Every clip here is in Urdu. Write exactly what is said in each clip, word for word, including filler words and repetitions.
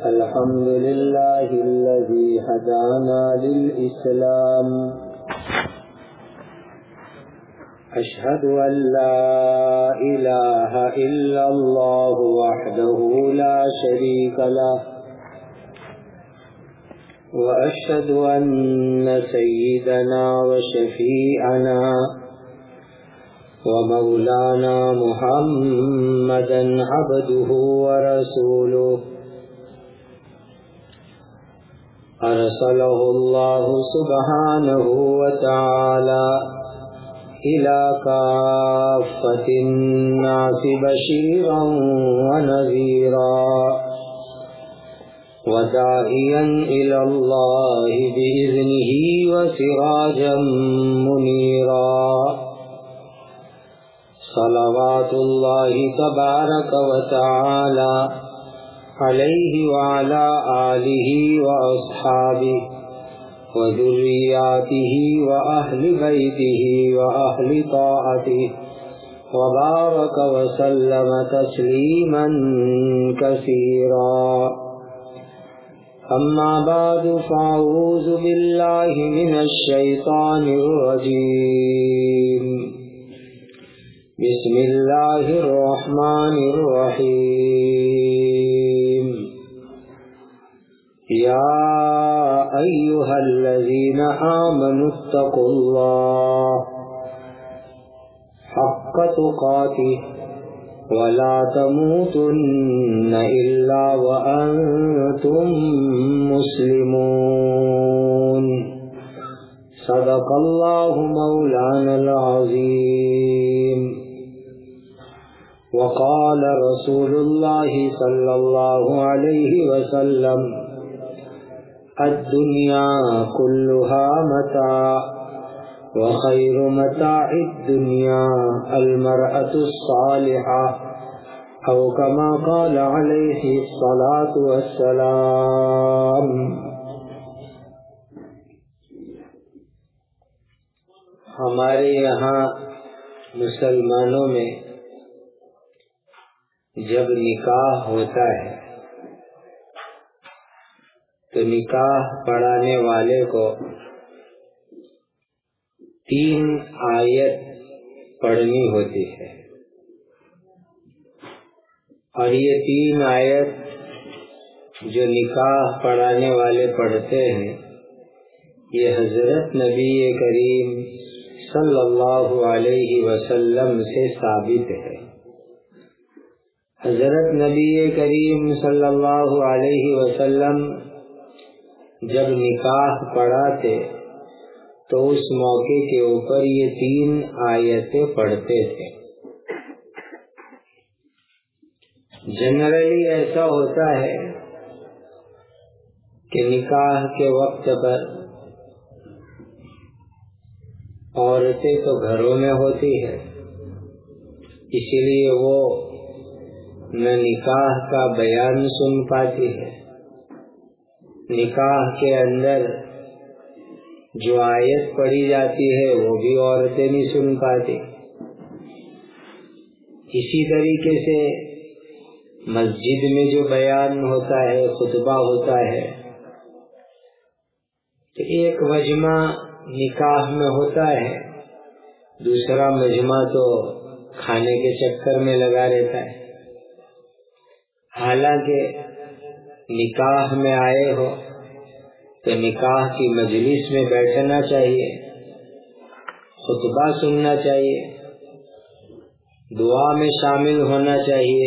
الحمد لله الذي هدانا للإسلام أشهد أن لا إله إلا الله وحده لا شريك له وأشهد أن سيدنا وشفيعنا ومولانا محمدا عبده ورسوله أرسله الله سبحانه وتعالى إلى كافة الناس بشيرا ونذيرا وداعيا إلى الله بإذنه وسراجا منيرا صلوات الله تبارك وتعالى عليه وعلى آله وأصحابه وذرياته وأهل بيته وأهل طاعته وبارك وسلم تسليما كثيرا. أما بعد فأعوذ بالله من الشيطان الرجيم. بسم الله الرحمن الرحيم. يا أيها الذين آمنوا اتقوا الله حق تقاته ولا تموتن إلا وأنتم مسلمون. صدق الله مولانا العظيم. وقال رسول الله صلى الله عليه وسلم الدنيا كلها متاع وخير متاع الدنيا المرأة الصالحة أو كما قال عليه الصلاة والسلام. ہمارے یہاں مسلمانوں میں جب نکاح ہوتا ہے تو نکاح پڑھانے والے کو تین آیت پڑھنی ہوتی ہے، اور یہ تین آیت جو نکاح پڑھانے والے پڑھتے ہیں یہ حضرت نبی کریم صلی اللہ علیہ وسلم سے ثابت ہے. حضرت نبی کریم صلی اللہ علیہ وسلم جب نکاح پڑھاتے تو اس موقع کے اوپر یہ تین آیتیں پڑھتے تھے. جنرلی ایسا ہوتا ہے کہ نکاح کے وقت پر عورتیں تو گھروں میں ہوتی ہے، اسی لیے وہ نہ نکاح کا بیان سن پاتی ہے، نکاح کے اندر جو آیت پڑھی جاتی ہے وہ بھی عورتیں نہیں سن پاتی. اسی طریقے سے مسجد میں جو بیان ہوتا ہے، خطبہ ہوتا ہے، تو ایک مجمع نکاح میں ہوتا ہے، دوسرا مجمع تو کھانے کے چکر میں لگا رہتا ہے. حالانکہ نکاح میں آئے ہو تو نکاح کی مجلس میں بیٹھنا چاہیے، خطبہ سننا چاہیے، دعا میں شامل ہونا چاہیے،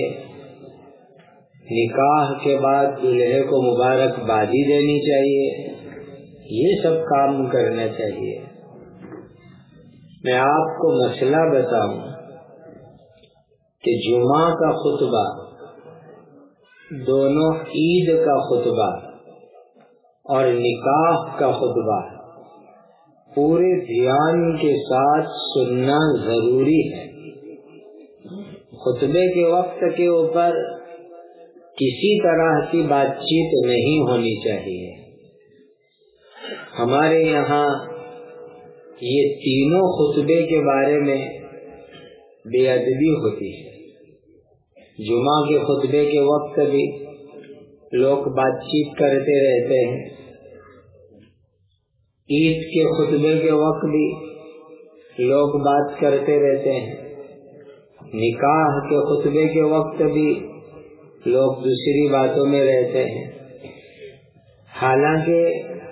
نکاح کے بعد دولہے کو مبارکبادی دینی چاہیے، یہ سب کام کرنا چاہیے. میں آپ کو مسئلہ بتاؤں کہ جمعہ کا خطبہ، دونوں عید کا خطبہ اور نکاح کا خطبہ پورے دھیان کے ساتھ سننا ضروری ہے. خطبے کے وقت کے اوپر کسی طرح کی بات چیت نہیں ہونی چاہیے. ہمارے یہاں یہ تینوں خطبے کے بارے میں بے ادبی ہوتی ہے. جمعہ کے خطبے کے وقت بھی لوگ بات چیت کرتے رہتے ہیں. عید کے خطبے کے وقت بھی لوگ بات کرتے رہتے ہیں. نکاح کے خطبے کے وقت بھی لوگ دوسری باتوں میں رہتے ہیں. حالانکہ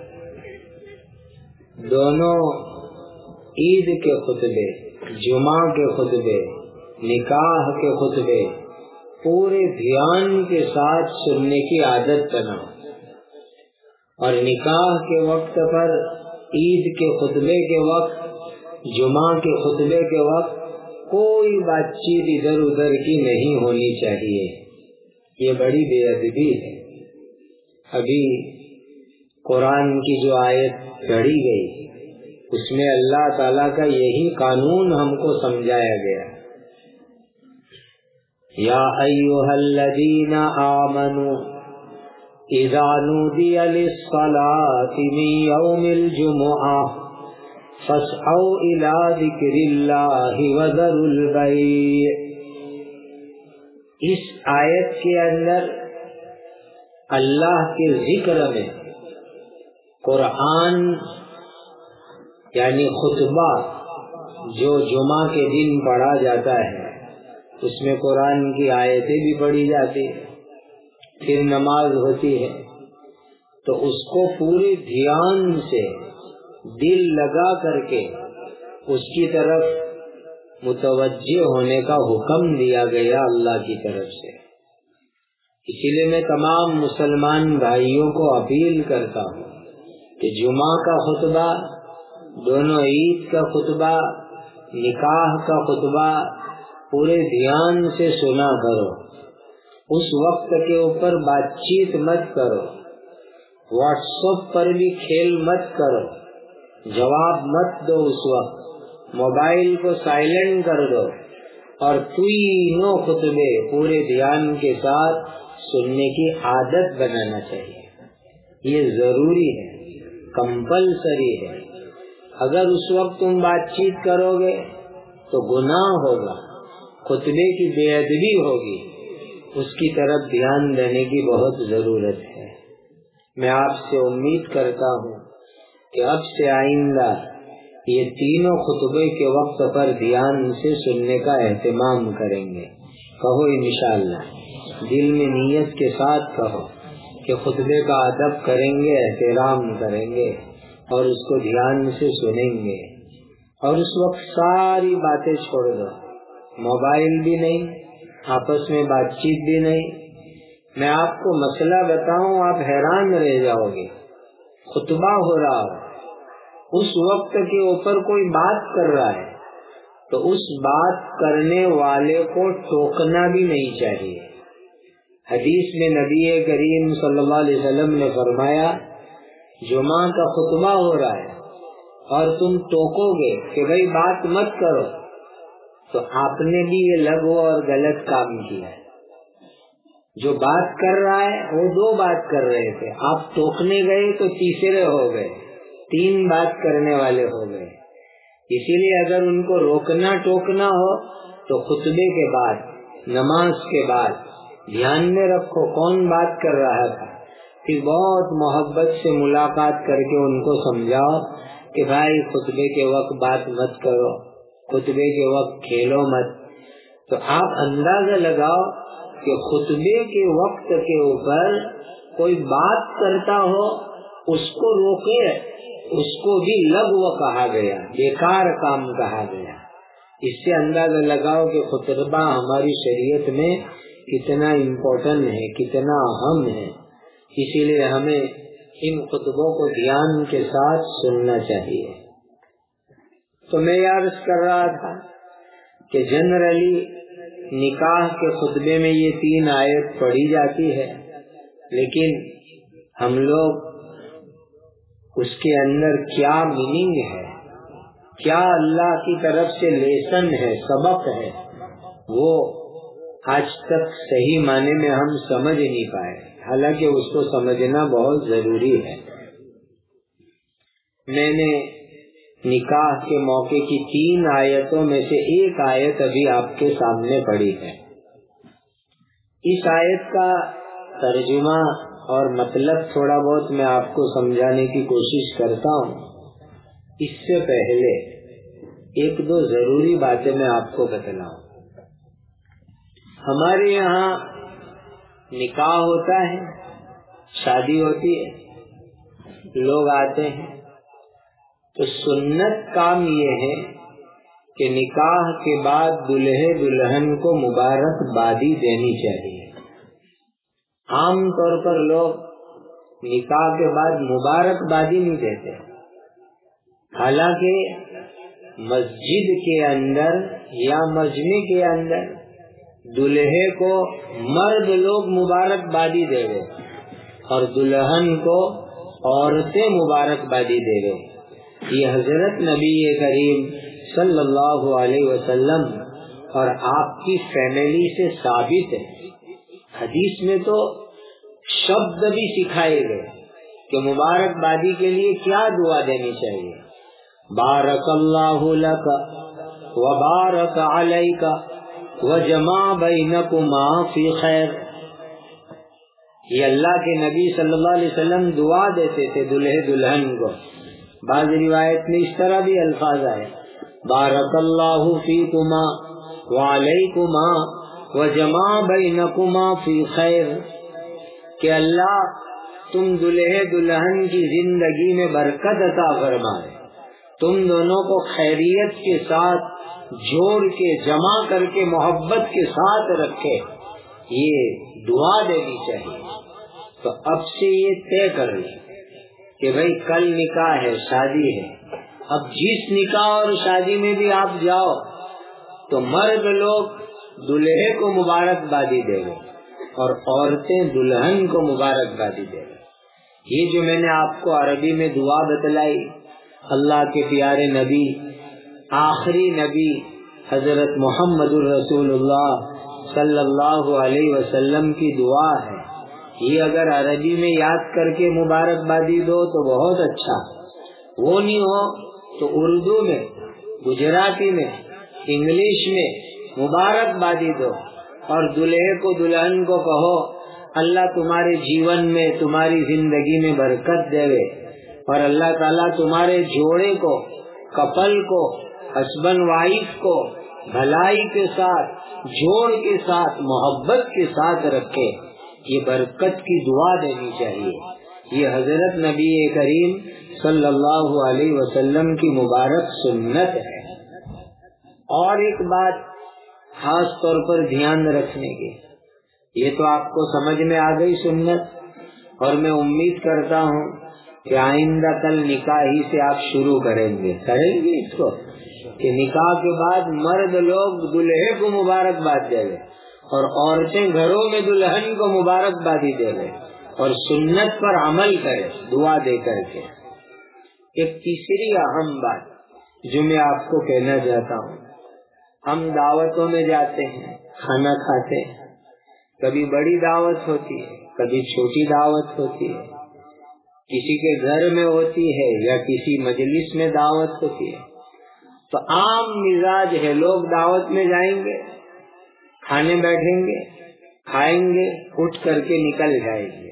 دونوں عید کے خطبے، جمعہ کے خطبے، نکاح کے خطبے پورے دھیان کے ساتھ سننے کی عادت بناؤ. اور نکاح کے وقت پر، عید کے خطبے کے وقت، جمعہ کے خطبے کے وقت کوئی بات چیت ادھر ادھر کی نہیں ہونی چاہیے. یہ بڑی بے ادبی ہے. ابھی قرآن کی جو آیت پڑھی گئی اس میں اللہ تعالیٰ کا یہی قانون ہم کو سمجھایا گیا. یا ایھا الذین آمنوا اذا نودی للصلاة من یوم الجمعہ فاسعوا الی ذکر اللہ وذروا البیع. اس آیت کے اندر اللہ کے ذکر میں قرآن یعنی خطبہ جو جمعہ کے دن پڑھا جاتا ہے اس میں قرآن کی آیتیں بھی پڑھی جاتی ہیں، پھر نماز ہوتی ہے، تو اس کو پورے دھیان سے دل لگا کر کے اس کی طرف متوجہ ہونے کا حکم دیا گیا اللہ کی طرف سے. اسی لیے میں تمام مسلمان بھائیوں کو اپیل کرتا ہوں کہ جمعہ کا خطبہ، دونوں عید کا خطبہ، نکاح کا خطبہ پورے دھیان سے سنا کرو. اس وقت کے اوپر بات چیت مت کرو، واٹس ایپ پر بھی کھیل مت کرو، جواب مت دو. اس وقت موبائل کو سائلنٹ کر دو اور تینوں خطبے پورے دھیان کے ساتھ سننے کی عادت بنانا چاہیے. یہ ضروری ہے، کمپلسری ہے. اگر اس وقت تم بات چیت کرو گے تو گناہ ہوگا، خطبے کی بے ادبی ہوگی. اس کی طرف دھیان دینے کی بہت ضرورت ہے. میں آپ سے امید کرتا ہوں کہ اب سے آئندہ یہ تینوں خطبے کے وقت پر دھیان سے سننے کا اہتمام کریں گے. کہو انشاءاللہ، دل میں نیت کے ساتھ کہو کہ خطبے کا ادب کریں گے، احترام کریں گے اور اس کو دھیان سے سنیں گے. اور اس وقت ساری باتیں چھوڑ دو، موبائل بھی نہیں، آپس میں بات چیت بھی نہیں. میں آپ کو مسئلہ بتاؤں، آپ حیران رہ جاؤ گے. خطبہ ہو رہا ہو، اس وقت کے اوپر کوئی بات کر رہا ہے تو اس بات کرنے والے کو ٹوکنا بھی نہیں چاہیے. حدیث میں نبی کریم صلی اللہ علیہ وسلم نے فرمایا، جمعہ کا خطبہ ہو رہا ہے اور تم ٹوکو گے کہ بھئی بات مت کرو، تو آپ نے بھی یہ لغو اور غلط کام کیا ہے. جو بات کر رہا ہے وہ دو بات کر رہے تھے، آپ ٹوکنے گئے تو تیسرے ہو گئے، تین بات کرنے والے ہو گئے. اسی لیے اگر ان کو روکنا ٹوکنا ہو تو خطبے کے بعد، نماز کے بعد دھیان میں رکھو کون بات کر رہا تھا. پھر بہت محبت سے ملاقات کر کے ان کو سمجھاؤ کہ بھائی خطبے کے وقت بات مت کرو، خطبے کے وقت کھیلو مت. تو آپ اندازہ لگاؤ کہ خطبے کے وقت کے اوپر کوئی بات کرتا ہو اس کو روکے، اس کو بھی لغو کہا گیا، بیکار کام کہا گیا. اس سے اندازہ لگاؤ کہ خطبہ ہماری شریعت میں کتنا امپورٹنٹ ہے، کتنا اہم ہے. اسی لیے ہمیں ان خطبوں کو دھیان کے ساتھ سننا چاہیے. تو میں عرض کر رہا تھا کہ جنرلی نکاح کے خطبے میں یہ تین آیت پڑھی جاتی ہے، لیکن ہم لوگ اس کے اندر کیا میننگ ہے، کیا اللہ کی طرف سے لیسن ہے، سبق ہے، وہ آج تک صحیح معنی میں ہم سمجھ نہیں پائے. حالانکہ اس کو سمجھنا بہت ضروری ہے. میں نے نکاح کے موقع کی تین آیتوں میں سے ایک آیت ابھی آپ کے سامنے پڑھی ہے. اس آیت کا ترجمہ اور مطلب تھوڑا بہت میں آپ کو سمجھانے کی کوشش کرتا ہوں، اس سے پہلے ایک دو ضروری باتیں میں آپ کو بتلاؤں۔ ہمارے یہاں نکاح ہوتا ہے، شادی ہوتی ہے، لوگ آتے ہیں، تو سنت کام یہ ہے کہ نکاح کے بعد دلہے دلہن کو مبارکبادی دینی چاہیے۔ عام طور پر لوگ نکاح کے بعد مبارکبادی نہیں دیتے، حالانکہ مسجد کے اندر یا مجمع کے اندر دلہے کو مرد لوگ مبارکبادی دے گئے اور دلہن کو عورتیں مبارکبادی دے گئے۔ یہ حضرت نبی کریم صلی اللہ علیہ وسلم اور آپ کی فیملی سے ثابت ہے۔ حدیث میں تو شبد بھی سکھائے گئے کہ مبارکبادی کے لیے کیا دعا دینی چاہیے۔ بارک اللہ لک وبارک علیک وجمع بینکما فی خیر۔ یہ اللہ کے نبی صلی اللہ علیہ وسلم دعا دیتے تھے دلہے دلہن کو۔ بعض روایت میں اس طرح بھی الفاظ آئے، بارک اللہ فیکما وعلیکما وجمع بینکما فی خیر، کہ اللہ تم دلہے دلہن کی زندگی میں برکت عطا فرمائے، تم دونوں کو خیریت کے ساتھ جوڑ کے جمع کر کے محبت کے ساتھ رکھے، یہ دعا دینی چاہیے۔ تو اب سے یہ طے کر لیں کہ بھئی کل نکاح ہے، شادی ہے، اب جس نکاح اور شادی میں بھی آپ جاؤ تو مرد لوگ دلہے کو مبارکبادی دے گے اور عورتیں دلہن کو مبارکبادی دے گے۔ یہ جو میں نے آپ کو عربی میں دعا بتلائی، اللہ کے پیارے نبی، آخری نبی حضرت محمد الرسول اللہ صلی اللہ علیہ وسلم کی دعا ہے، یہ اگر عربی میں یاد کر کے مبارکبادی دو تو بہت اچھا، وہ نہیں ہو تو اردو میں، گجراتی میں، انگلش میں مبارکبادی دو اور دلہے کو دلہن کو کہو اللہ تمہارے جیون میں تمہاری زندگی میں برکت دے اور اللہ تعالیٰ تمہارے جوڑے کو، کپل کو، ہسبینڈ وائف کو بھلائی کے ساتھ، جوڑ کے ساتھ، محبت کے ساتھ رکھے، یہ برکت کی دعا دینی چاہیے۔ یہ حضرت نبی کریم صلی اللہ علیہ وسلم کی مبارک سنت ہے۔ اور ایک بات خاص طور پر دھیان رکھنے کی، یہ تو آپ کو سمجھ میں آ گئی سنت، اور میں امید کرتا ہوں کہ آئندہ کل نکاح ہی سے آپ شروع کریں گے کریں گے اس کو، کہ نکاح کے بعد مرد لوگ دلہے کو مبارکباد دے گے اور عورتیں گھروں میں دلہن کو مبارکبادی دے گے اور سنت پر عمل کرے دعا دے کر کے۔ ایک تیسری اہم بات جو میں آپ کو کہنا چاہتا ہوں، ہم دعوتوں میں جاتے ہیں، کھانا کھاتے ہیں، کبھی بڑی دعوت ہوتی ہے، کبھی چھوٹی دعوت ہوتی ہے، کسی کے گھر میں ہوتی ہے یا کسی مجلس میں دعوت ہوتی ہے، تو عام مزاج ہے لوگ دعوت میں جائیں گے، کھانے بیٹھیں گے، کھائیں گے، اٹھ کر کے نکل جائیں گے۔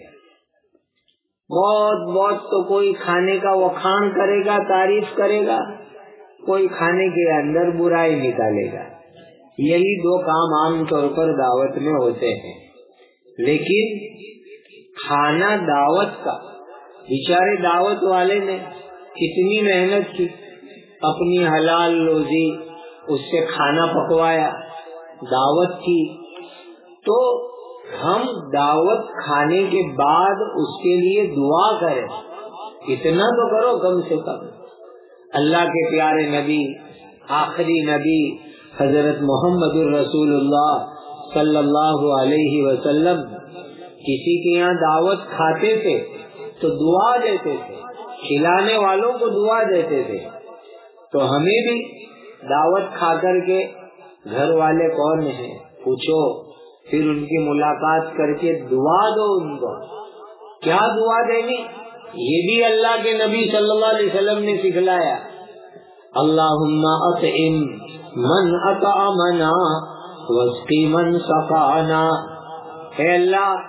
بہت بہت تو کوئی کھانے کا وخان کرے گا، تعریف کرے گا، کوئی کھانے کے اندر برائی نکالے گا۔ یہی دو کام عام طور پر دعوت میں ہوتے ہیں، لیکن کھانا دعوت کا، بیچارے دعوت والے نے کتنی محنت کی، اپنی حلال روزی اس سے کھانا پکوایا، دعوت کی، تو ہم دعوت کھانے کے بعد اس کے لیے دعا کریں، اتنا تو کرو کم سے کم۔ اللہ کے پیارے نبی، آخری نبی حضرت محمد الرسول اللہ صلی اللہ علیہ وسلم کسی کے یہاں دعوت کھاتے تھے تو دعا دیتے تھے، کھلانے والوں کو دعا دیتے تھے۔ تو ہمیں بھی دعوت کھا کر کے گھر والے کون ہیں پوچھو، پھر ان کی ملاقات کر کے دعا دو ان کو۔ کیا دعا دینی، یہ بھی اللہ کے نبی صلی اللہ علیہ وسلم نے سکھلایا۔ اللہم اطعم من اطعمنا واسقی من سقانا، اے اللہ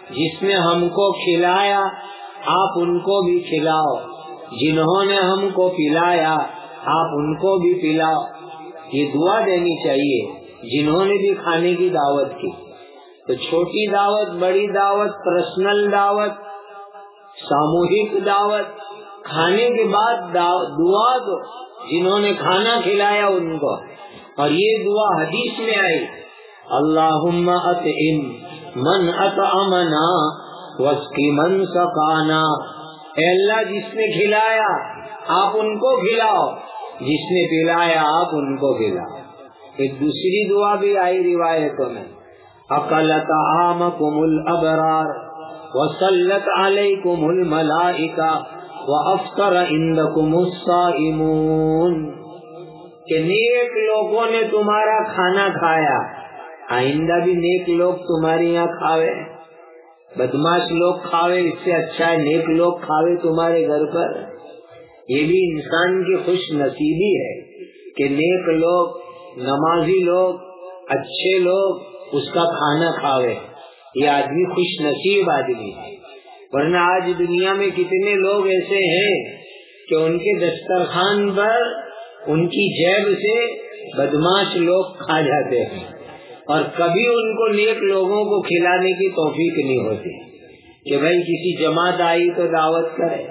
جس نے ہم کو کھلایا آپ ان کو بھی کھلاؤ، جنہوں نے ہم کو پلایا آپ ان کو بھی پلاؤ. یہ دعا دینی چاہیے جنہوں نے بھی کھانے کی دعوت کی. تو چھوٹی دعوت، بڑی دعوت، پرسنل دعوت، ساموہک دعوت، کھانے کے بعد دعا دو جنہوں نے کھانا کھلایا ان کو. اور یہ دعا حدیث میں آئی، اللہم اطعم من اطعمنا واسقی من سقانا. اے اللہ جس نے کھلایا آپ ان کو کھلاؤ، جس نے پلایا آپ ان کو کھلاؤ. ایک دوسری دعا بھی آئی روایتوں میں، اکل طعامکم الابرار وصلت علیکم الملائکہ وافطر عندکم الصائمون. کہ نیک لوگوں نے تمہارا کھانا کھایا، آئندہ بھی نیک لوگ تمہارے یہاں کھاوے. بدماش لوگ کھاوے اس سے اچھا ہے نیک لوگ کھاوے تمہارے گھر پر. یہ بھی انسان کی خوش نصیبی ہے کہ نیک لوگ، نمازی لوگ، اچھے لوگ اس کا کھانا کھاوے. یہ آدمی خوش نصیب آدمی ہے. ورنہ آج دنیا میں کتنے لوگ ایسے ہیں کہ ان کے دسترخوان پر ان کی جیب سے بدماش لوگ کھا جاتے ہیں، اور کبھی ان کو نیک لوگوں کو کھلانے کی توفیق نہیں ہوتی کہ بھائی کسی جماعت آئی تو دعوت کرے،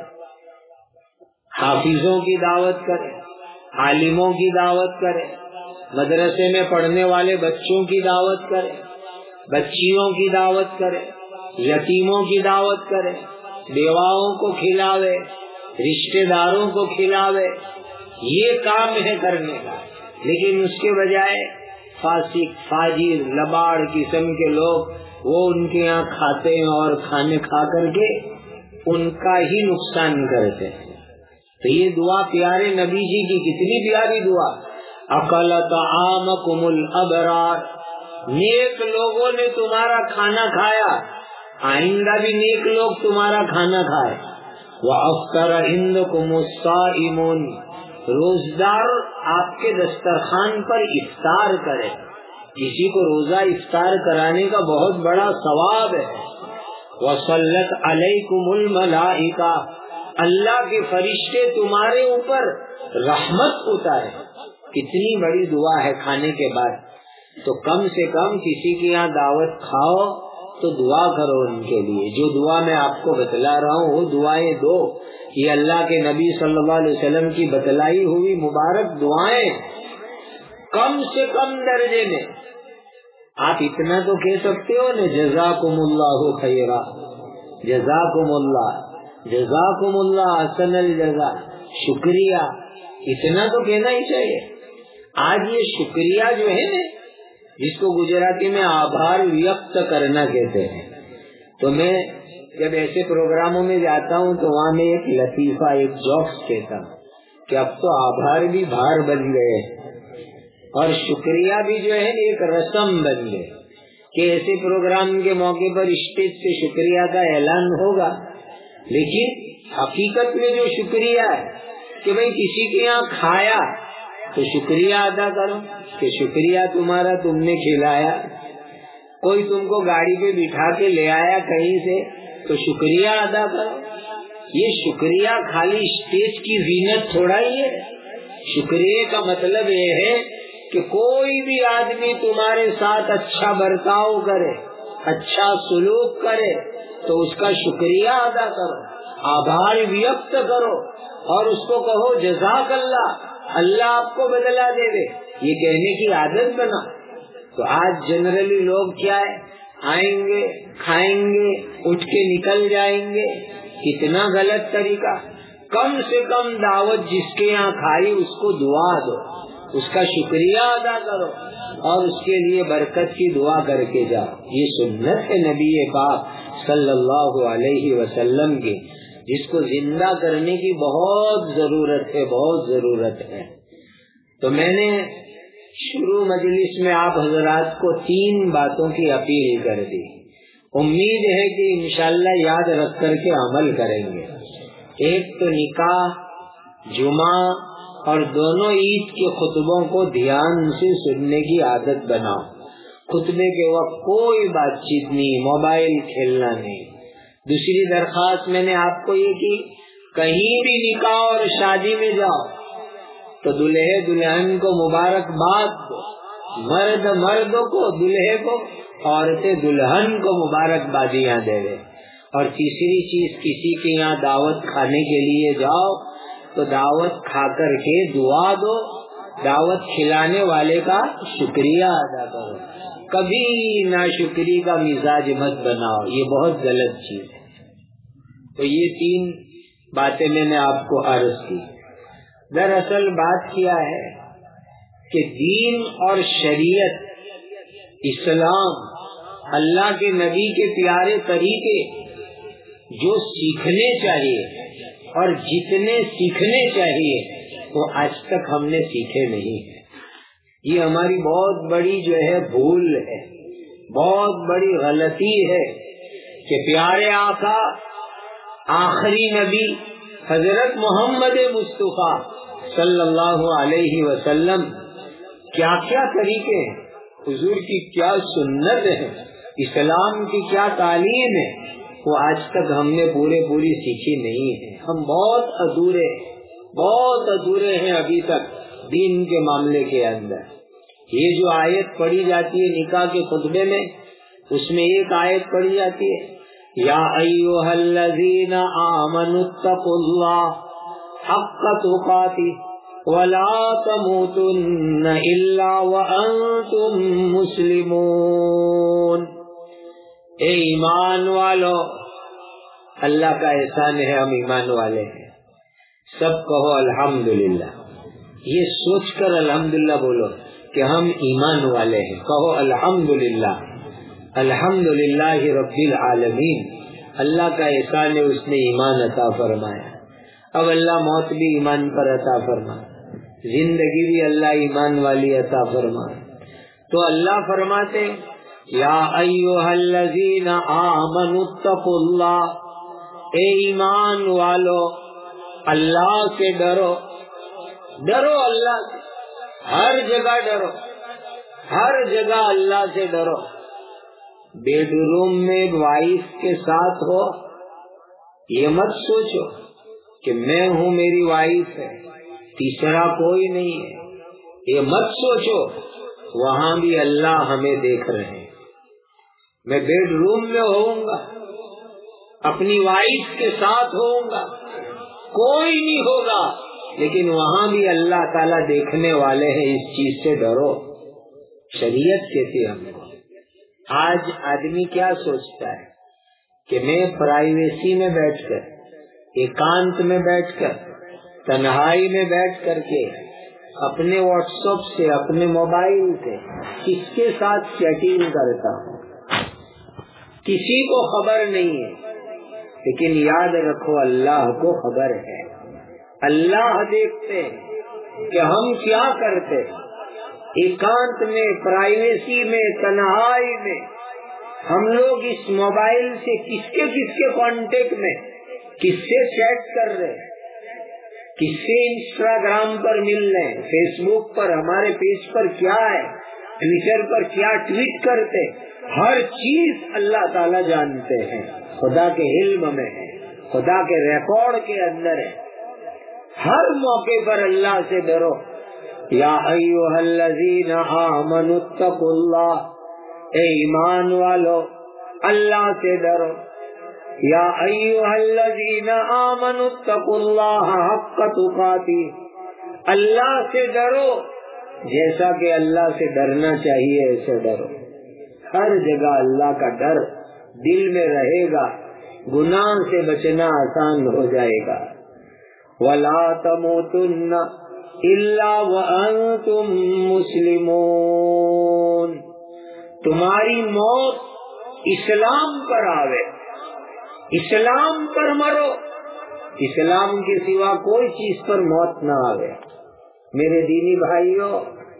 حافظوں کی دعوت کرے، عالموں کی دعوت کرے، مدرسے میں پڑھنے والے بچوں کی دعوت کرے، بچیوں کی دعوت کرے، یتیموں کی دعوت کرے، بیواؤں کو کھلاوے، رشتہ داروں کو کھلاوے. یہ کام ہے کرنے کا. لیکن اس کے بجائے فاسق، فاجر، لباڑ قسم کے لوگ وہ ان کے یہاں کھاتے ہیں اور کھانے کھا کر کے ان کا ہی نقصان کرتے ہیں. تو یہ دعا پیارے نبی جی کی کتنی پیاری دعا، اکل طعامکم الابرار. نیک لوگوں نے تمہارا کھانا کھایا، آئندہ بھی نیک لوگ تمہارا کھانا کھائے. وافطر عندکم الصائمون. روزدار آپ کے دسترخوان پر افطار کرے. کسی کو روزہ افطار کرانے کا بہت بڑا ثواب ہے. وصلت علیکم الملائکہ. اللہ کے فرشتے تمہارے اوپر رحمت اتارے. کتنی بڑی دعا ہے کھانے کے بعد. تو کم سے کم کسی کی یہاں دعوت کھاؤ تو دعا کرو ان کے لیے. جو دعا میں آپ کو بتلا رہا ہوں وہ دعائیں دو. یہ اللہ کے نبی صلی اللہ علیہ وسلم کی بتلائی ہوئی مبارک دعائیں. کم سے کم درجے میں آپ اتنا تو کہہ سکتے ہو نا، جزاکم اللہ خیرا، جزاکم اللہ، جزاکم اللہ احسن الجزا، شکریہ. اتنا تو کہنا ہی چاہیے. آج یہ شکریہ جو ہے نا، جس کو گجراتی میں آبھار ویکت کرنا کہتے ہیں، تو میں جب ایسے پروگراموں میں جاتا ہوں تو وہاں میں ایک لطیفہ، ایک جوکس کہتا ہوں کہ اب تو آبھار بھی بھار بن گئے اور شکریہ بھی جو ہے ایک رسم بن گئے کہ ایسے پروگرام کے موقع پر اسٹیج سے شکریہ کا اعلان ہوگا. لیکن حقیقت میں جو شکریہ ہے کہ بھئی کسی کے یہاں کھایا تو شکریہ ادا کرو کہ شکریہ تمہارا، تم نے کھلایا. کوئی تم کو گاڑی پہ بٹھا کے لے آیا کہیں سے تو شکریہ ادا کرو. یہ شکریہ خالی اسٹیج کی زینت تھوڑا ہی ہے. شکریہ کا مطلب یہ ہے کہ کوئی بھی آدمی تمہارے ساتھ اچھا برتاؤ کرے، اچھا سلوک کرے تو اس کا شکریہ ادا کرو، آبھار ویکت کرو اور اس کو کہو جزاک اللہ، اللہ آپ کو بدلہ دے دے. یہ کہنے کی عادت بنا. تو آج جنرلی لوگ کیا ہے، آئیں گے، کھائیں گے، اٹھ کے نکل جائیں گے. کتنا غلط طریقہ. کم سے کم دعوت جس کے یہاں کھائی اس کو دعا دو، اس کا شکریہ ادا کرو اور اس کے لیے برکت کی دعا کر کے جاؤ. یہ سنت ہے نبی پاک صلی اللہ علیہ وسلم کی، جس کو زندہ کرنے کی بہت ضرورت ہے، بہت ضرورت ہے. تو میں نے شروع مجلس میں آپ حضرات کو تین باتوں کی اپیل کر دی. امید ہے کہ انشاءاللہ یاد رکھ کر کے عمل کریں گے. ایک تو نکاح، جمعہ اور دونوں عید کے خطبوں کو دھیان سے سننے کی عادت بناؤ. خطبے کے وقت کوئی بات چیت نہیں، موبائل کھیلنا نہیں۔ دوسری درخواست میں نے آپ کو یہ کی، کہیں بھی نکاح اور شادی میں جاؤ تو دلہے دلہن کو مبارکباد دو، مرد مردوں کو، دلہے کو، عورتیں دلہن کو مبارکبادیاں دے دے۔ اور تیسری چیز، کسی کے یہاں دعوت کھانے کے لیے جاؤ تو دعوت کھا کر کے دعا دو، دعوت کھلانے والے کا شکریہ ادا کرو، کبھی ناشکری کا مزاج مت بناؤ، یہ بہت غلط چیز ہے۔ تو یہ تین باتیں میں نے آپ کو عرض کی۔ دراصل بات کیا ہے کہ دین اور شریعت، اسلام، اللہ کے نبی کے پیارے طریقے جو سیکھنے چاہیے اور جتنے سیکھنے چاہیے وہ آج تک ہم نے سیکھے نہیں ہیں۔ یہ ہماری بہت بڑی جو ہے بھول ہے، بہت بڑی غلطی ہے کہ پیارے آقا، آخری نبی حضرت محمد مصطفیٰ صلی اللہ علیہ وسلم کیا کیا طریقے ہیں، حضور کی کیا سنت ہے، اسلام کی کیا تعلیم ہے، وہ آج تک ہم نے پورے پوری سیکھی نہیں ہے۔ ہم بہت ادھورے بہت ادھورے ہیں ابھی تک دین کے معاملے کے اندر۔ یہ جو آیت پڑھی جاتی ہے نکاح کے خطبے میں، اس میں ایک آیت پڑھی جاتی ہے، یا ایھا الذین آمنوا اتقوا اللہ حق تقاتہ ولا تموتن الا وانتم مسلمون۔ اے ایمان والو، اللہ کا احسان ہے ہم ایمان والے ہیں، سب کہو الحمدللہ، یہ سوچ کر الحمدللہ بولو کہ ہم ایمان والے ہیں، کہو الحمدللہ، الحمدللہ رب العالمین، اللہ کا احسان ہے اس نے ایمان عطا فرمایا۔ اب اللہ موت بھی ایمان پر عطا فرمائے، زندگی بھی اللہ ایمان والی عطا فرمائے۔ تو اللہ فرماتے یا ایھا الذین آمنوا اتقوا اللہ، اے ایمان والو اللہ سے ڈرو، ڈرو اللہ سے، ہر جگہ ڈرو، ہر جگہ اللہ سے ڈرو۔ بیڈ روم میں وائف کے ساتھ ہو، یہ مت سوچو کہ میں ہوں میری وائف ہے، تیسرا کوئی نہیں ہے، یہ مت سوچو، وہاں بھی اللہ ہمیں دیکھ رہے ہیں۔ میں بیڈ روم میں ہوؤں گا، اپنی وائف کے ساتھ ہوؤں گا، کوئی نہیں ہوگا، لیکن وہاں بھی اللہ تعالیٰ دیکھنے والے ہیں، اس چیز سے ڈرو۔ شریعت کہتی ہے ہم کو۔ آج آدمی کیا سوچتا ہے کہ میں پرائیویسی میں بیٹھ کر، ایکانت میں بیٹھ کر، تنہائی میں بیٹھ کر کے اپنے واٹس ایپ سے، اپنے موبائل سے کس کے ساتھ چیٹنگ کرتا ہوں، کسی کو خبر نہیں ہے، لیکن یاد رکھو اللہ کو خبر ہے، اللہ دیکھتے ہیں کہ ہم کیا کرتے ہیں۔ ایکانت میں، پرائیویسی میں، تنہائی میں ہم لوگ اس موبائل سے کس کے کس کے کانٹیکٹ میں، کس سے چیٹ کر رہے ہیں، کس سے انسٹاگرام پر مل رہے ہیں، فیس بک پر، ہمارے پیج پر کیا ہے، ٹویٹر پر کیا ٹویٹ کرتے، ہر چیز اللہ تعالیٰ جانتے ہیں، خدا کے علم میں ہے، خدا کے ریکارڈ کے اندر ہے۔ ہر موقع پر اللہ سے ڈرو۔ یا ایھا الذین آمنوا اتقوا اللہ، اے ایمان والو اللہ سے ڈرو۔ یا ایھا الذین آمنوا اتقوا اللہ حق تقاتہ، اللہ سے ڈرو جیسا کہ اللہ سے ڈرنا چاہیے ایسے ڈرو۔ ہر جگہ اللہ کا ڈر دل میں رہے گا، گناہ سے بچنا آسان ہو جائے گا۔ وَلَا تَمُوتُنَّ إِلَّا وَأَنْتُمْ مُسْلِمُونَ، تمہاری موت اسلام پر آوے، اسلام پر مرو، اسلام کے سوا کوئی چیز پر موت نہ آوے۔ میرے دینی بھائیوں،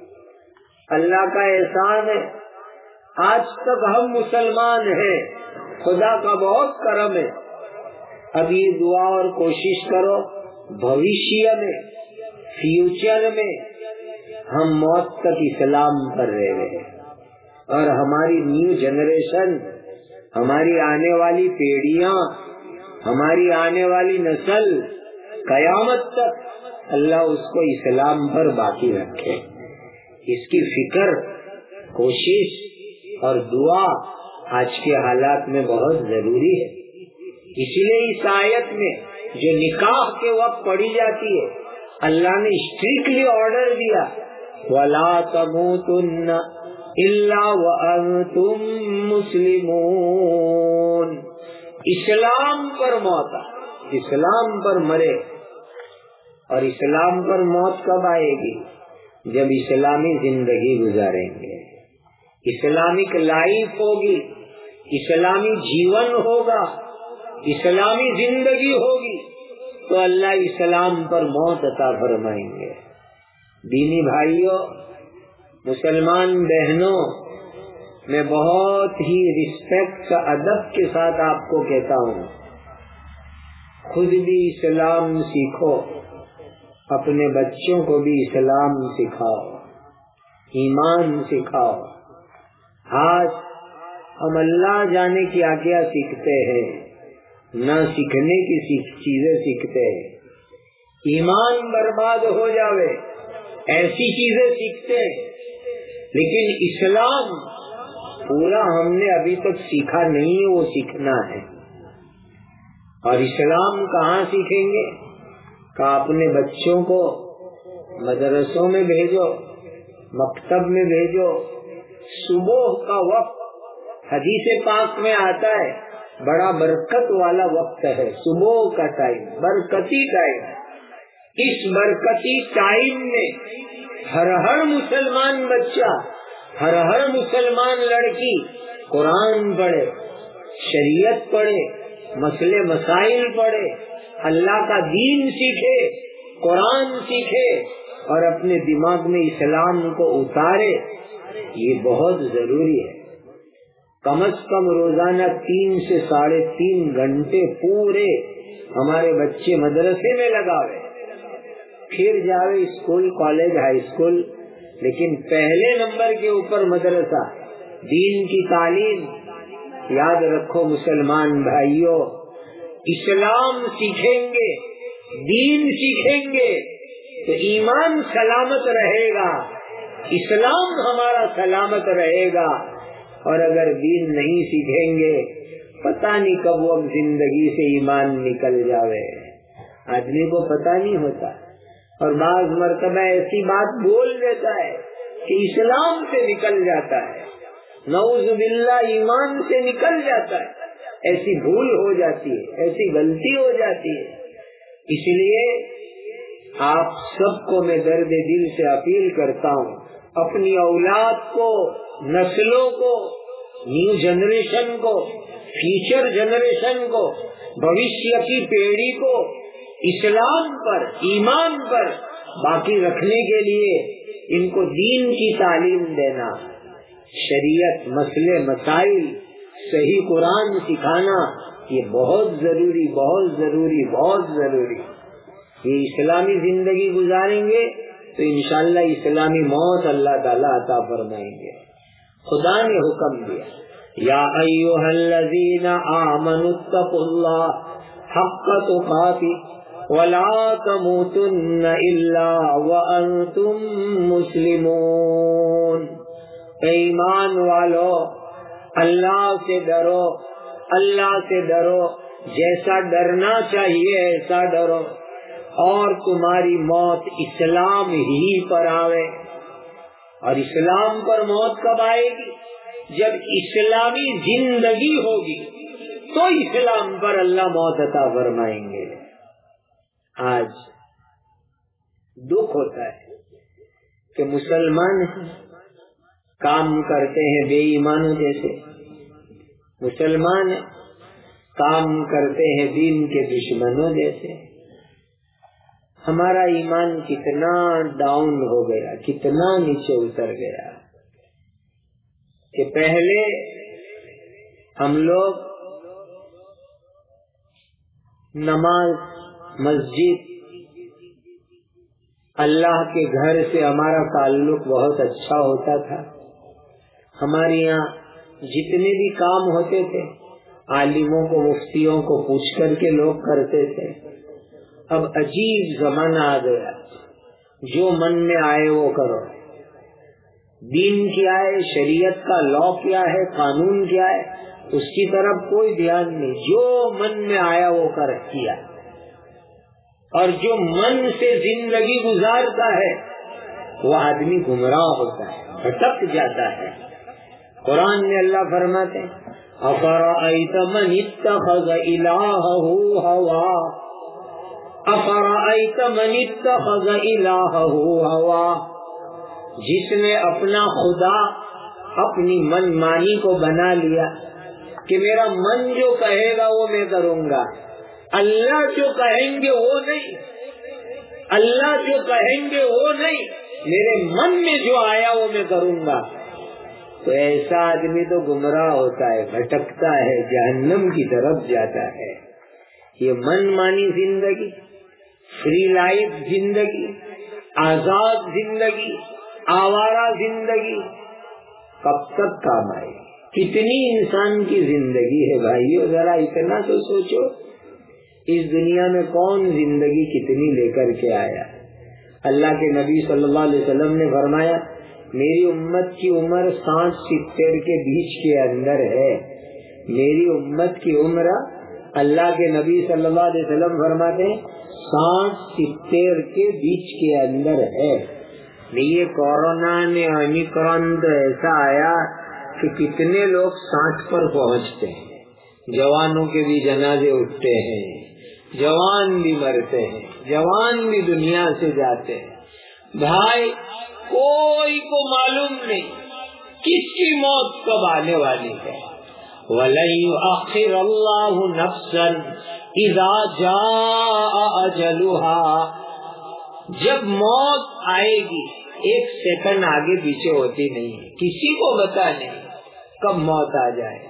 اللہ کا احسان ہے، آج تک ہم مسلمان ہیں، خدا کا بہت کرم ہے۔ اب یہ دعا اور کوشش کرو بھوشیہ میں، فیوچر میں ہم موت تک اسلام پر رہے، اور ہماری نیو جنریشن، ہماری آنے والی پیڑھیاں، ہماری آنے والی نسل قیامت تک اللہ اس کو اسلام پر باقی رکھے، اس کی فکر، کوشش اور دعا آج کے حالات میں بہت ضروری ہے۔ اس لیے اس آیت میں جو نکاح کے وقت پڑھی جاتی ہے، اللہ نے اسٹرکٹلی آرڈر دیا وَلَا تَمُوتُنَّ إِلَّا وَأَنْتُمْ مُسْلِمُونَ، اسلام پر موت، اسلام پر مرے۔ اور اسلام پر موت کب آئے گی؟ جب اسلامی زندگی گزاریں گے، اسلامک لائف ہوگی، اسلامی جیون ہوگا، اسلامی زندگی ہوگی، تو اللہ اسلام پر موت عطا فرمائیں گے۔ دینی بھائیوں، مسلمان بہنوں، میں بہت ہی رسپیکٹ کا ادب کے ساتھ آپ کو کہتا ہوں، خود بھی اسلام سیکھو، اپنے بچوں کو بھی اسلام سکھاؤ، ایمان سکھاؤ۔ آج ہم اللہ جانے کیا کیا سیکھتے ہیں، نہ سیکھنے کی چیزیں سیکھتے ہیں، ایمان برباد ہو جاوے ایسی چیزیں سیکھتے ہیں، لیکن اسلام پورا ہم نے ابھی تک سیکھا نہیں ہے، وہ سیکھنا ہے۔ اور اسلام کہاں سیکھیں گے؟ کہ اپنے بچوں کو مدرسوں میں بھیجو، مکتب میں بھیجو۔ صبح کا وقت حدیث پاک میں آتا ہے بڑا برکت والا وقت ہے، صبح کا ٹائم برکتی ٹائم۔ اس برکتی ٹائم میں ہر ہر مسلمان بچہ، ہر ہر مسلمان لڑکی قرآن پڑھے، شریعت پڑھے، مسئلے مسائل پڑھے، اللہ کا دین سیکھے، قرآن سیکھے اور اپنے دماغ میں اسلام کو اتارے۔ یہ بہت ضروری ہے۔ کم از کم روزانہ تین سے ساڑھے تین گھنٹے پورے ہمارے بچے مدرسے میں لگاوے، پھر جاوے اسکول، کالج، ہائی اسکول، لیکن پہلے نمبر کے اوپر مدرسہ، دین کی تعلیم۔ یاد رکھو مسلمان بھائیوں، اسلام سیکھیں گے، دین سیکھیں گے تو ایمان سلامت رہے گا، اسلام ہمارا سلامت رہے گا۔ اور اگر دین نہیں سیکھیں گے، پتہ نہیں کب وہ زندگی سے ایمان نکل جاوے، آدمی کو پتہ نہیں ہوتا۔ اور بعض مرتبہ ایسی بات بول دیتا ہے کہ اسلام سے نکل جاتا ہے، نعوذ باللہ ایمان سے نکل جاتا ہے۔ ایسی بھول ہو جاتی ہے، ایسی غلطی ہو جاتی ہے۔ اس لیے آپ سب کو میں درد دل سے اپیل کرتا ہوں، اپنی اولاد کو، نسلوں کو، نیو جنریشن کو، فیوچر جنریشن کو، بھوشیہ کی پیڑھی کو اسلام پر، ایمان پر باقی رکھنے کے لیے ان کو دین کی تعلیم دینا، شریعت، مسئلے مسائل، صحیح قرآن سکھانا، یہ بہت ضروری، بہت ضروری، بہت ضروری۔ یہ اسلامی زندگی گزاریں گے تو انشاءاللہ اسلامی موت اللہ تعالیٰ عطا فرمائیں گے۔ خدا نے حکم دیا، یا ایھا الذین آمنوا اتقوا اللہ حق تقاتہ ولا تموتن الا وانتم مسلمون۔ اے ایمان والو، اللہ سے ڈرو، اللہ سے ڈرو، جیسا ڈرنا چاہیے ایسا ڈرو، اور تمہاری موت اسلام ہی پر آوے۔ اور اسلام پر موت کب آئے گی؟ جب اسلامی زندگی ہوگی تو اسلام پر اللہ موت عطا فرمائیں گے۔ آج دکھ ہوتا ہے کہ مسلمان کام کرتے ہیں بے ایمانوں جیسے، مسلمان کام کرتے ہیں دین کے دشمنوں جیسے۔ ہمارا ایمان کتنا ڈاؤن ہو گیا، کتنا نیچے اتر گیا کہ پہلے ہم لوگ نماز، مسجد، اللہ کے گھر سے ہمارا تعلق بہت اچھا ہوتا تھا، ہمارے یہاں جتنے بھی کام ہوتے تھے عالموں کو مفتیوں کو پوچھ کر کے لوگ کرتے تھے. اب عجیب زمانہ آ گیا, جو من میں آئے وہ کرو. دین کیا ہے, شریعت کا لا کیا ہے, قانون کیا ہے, اس کی طرف کوئی دھیان نہیں. جو من میں آیا وہ کر کیا. اور جو من سے زندگی گزارتا ہے وہ آدمی گمراہ ہوتا ہے, بھٹک جاتا ہے. قرآن میں اللہ فرماتے ہیں افرأیت من اتخذ الہہ ہوا افرأیت من اتخذ الہہ ہوا, جس نے اپنا خدا اپنی من مانی کو بنا لیا کہ میرا من جو کہے گا وہ میں کروں گا, اللہ جو کہیں گے وہ نہیں, اللہ جو کہیں گے وہ نہیں, میرے من میں جو آیا وہ میں کروں گا. تو ایسا آدمی تو گمراہ ہوتا ہے, بھٹکتا ہے, جہنم کی طرف جاتا ہے. یہ من مانی زندگی, فری لائف زندگی, آزاد زندگی, آوارہ زندگی کب تک کام آئے؟ کتنی انسان کی زندگی ہے بھائیو, ذرا اتنا تو سوچو. اس دنیا میں کون زندگی کتنی لے کر کے آیا؟ اللہ کے نبی صلی اللہ علیہ وسلم نے فرمایا میری امت کی عمر ساٹھ ستر کے بیچ کے اندر ہے. میری امت کی عمر اللہ کے نبی صلی اللہ علیہ وسلم فرماتے ہیں ساٹھ ستر کے بیچ کے اندر ہے. یہ کورونا نے اومیکرون تو ایسا آیا کہ کتنے لوگ ساٹھ پر پہنچتے ہیں. جوانوں کے بھی جنازے اٹھتے ہیں, جوان بھی مرتے ہیں, جوان بھی دنیا سے جاتے ہیں. بھائی کوئی کو معلوم نہیں کس کی موت کب آنے والی ہے. وَلَن يُؤَخِّرَ اللَّهُ نَفْسًا إِذَا جَاءَ أَجَلُهَا, جب موت آئے گی ایک سیکنڈ آگے پیچھے ہوتی نہیں ہے, کسی کو پتا نہیں کب موت آ جائے.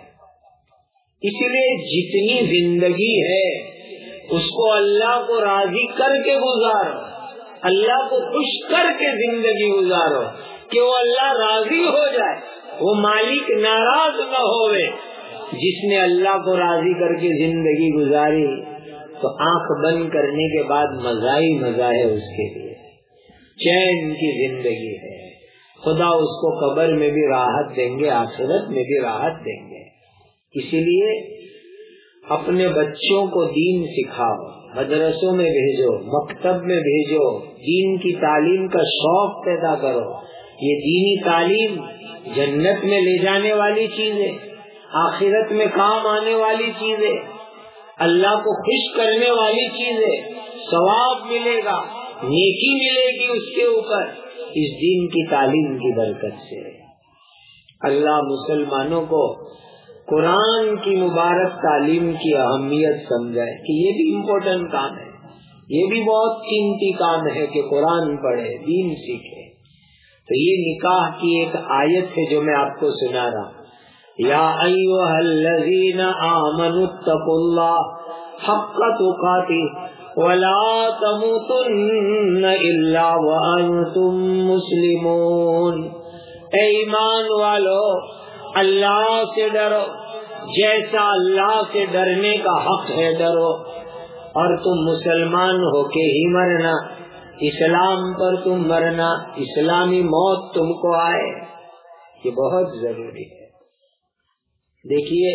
اس لیے جتنی زندگی ہے اس کو اللہ کو راضی کر کے گزارو, اللہ کو خوش کر کے زندگی گزارو کہ وہ اللہ راضی ہو جائے, وہ مالک ناراض نہ ہوئے. جس نے اللہ کو راضی کر کے زندگی گزاری تو آنکھ بند کرنے کے بعد مزہ ہی مزہ ہے اس کے لیے, چین کی زندگی ہے. خدا اس کو قبر میں بھی راحت دیں گے, آخرت میں بھی راحت دیں گے. اسی لیے اپنے بچوں کو دین سکھاؤ, مدرسوں میں بھیجو, مکتب میں بھیجو, دین کی تعلیم کا شوق پیدا کرو. یہ دینی تعلیم جنت میں لے جانے والی چیز ہے, آخرت میں کام آنے والی چیز ہے, اللہ کو خوش کرنے والی چیز ہے. ثواب ملے گا, نیکی ملے گی اس کے اوپر, اس دین کی تعلیم کی برکت سے. اللہ مسلمانوں کو قرآن کی مبارک تعلیم کی اہمیت سمجھائے کہ یہ بھی امپورٹنٹ کام ہے, یہ بھی بہت قیمتی کام ہے کہ قرآن پڑھے, دین سیکھے. تو یہ نکاح کی ایک آیت ہے جو میں آپ کو سنا رہا ہوں. یا ایھا الذین آمنوا اتقوا اللہ حق تقاتہ ولا تموتن الا وانتم مسلمون. اے ایمان والو, اللہ سے ڈرو جیسا اللہ سے ڈرنے کا حق ہے ڈرو, اور تم مسلمان ہو کے ہی مرنا, اسلام پر تم مرنا, اسلامی موت تم کو آئے. یہ بہت ضروری ہے. دیکھیے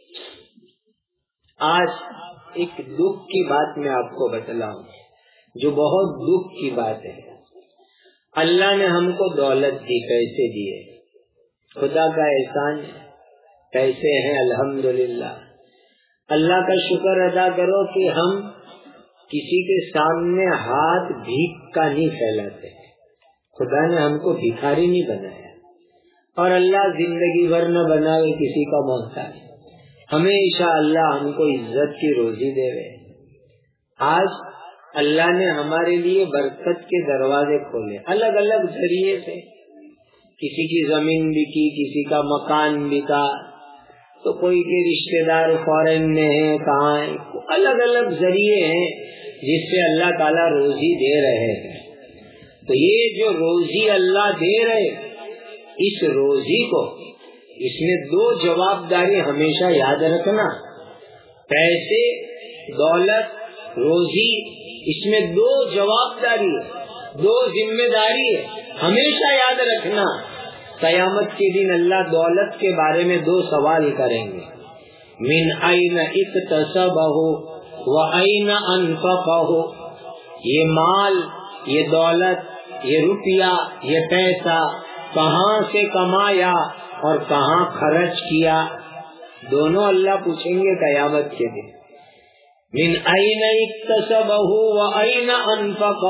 آج ایک دکھ کی بات میں آپ کو بتلاؤں جو بہت دکھ کی بات ہے. اللہ نے ہم کو دولت دی, پیسے دیے, خدا کا احسان ہے, پیسے ہیں الحمدللہ. اللہ کا شکر ادا کرو کہ ہم کسی کے سامنے ہاتھ بھیک کا نہیں پھیلاتے. خدا نے ہم کو بھکاری نہیں بنایا, اور اللہ زندگی بھر نہ بنائے کسی کا محتاج. ہمیشہ اللہ ہم کو عزت کی روزی دے رہے. آج اللہ نے ہمارے لیے برکت کے دروازے کھولے الگ الگ ذریعے سے. کسی کی زمین بکی, کسی کا مکان بکا, تو کوئی کے رشتے دار فورن میں ہیں, کہاں ہیں, الگ الگ ذریعے ہیں جس سے اللہ تعالیٰ روزی دے رہے ہیں. تو یہ جو روزی اللہ دے رہے, اس روزی کو اس میں دو جوابداری ہمیشہ یاد رکھنا، پیسے، دولت، روزی، اس میں دو جوابداری ہے، دو ذمہ داری ہے، ہمیشہ یاد رکھنا۔ قیامت کے دن اللہ دولت کے بارے میں دو سوال کریں گے، من این اکتسبہ و این انفقہ، یہ مال، یہ دولت، یہ روپیہ، یہ پیسہ کہاں سے کمایا اور کہاں خرچ کیا، دونوں اللہ پوچھیں گے قیامت کے دن۔ من این اکتسبہ و این انفقہ،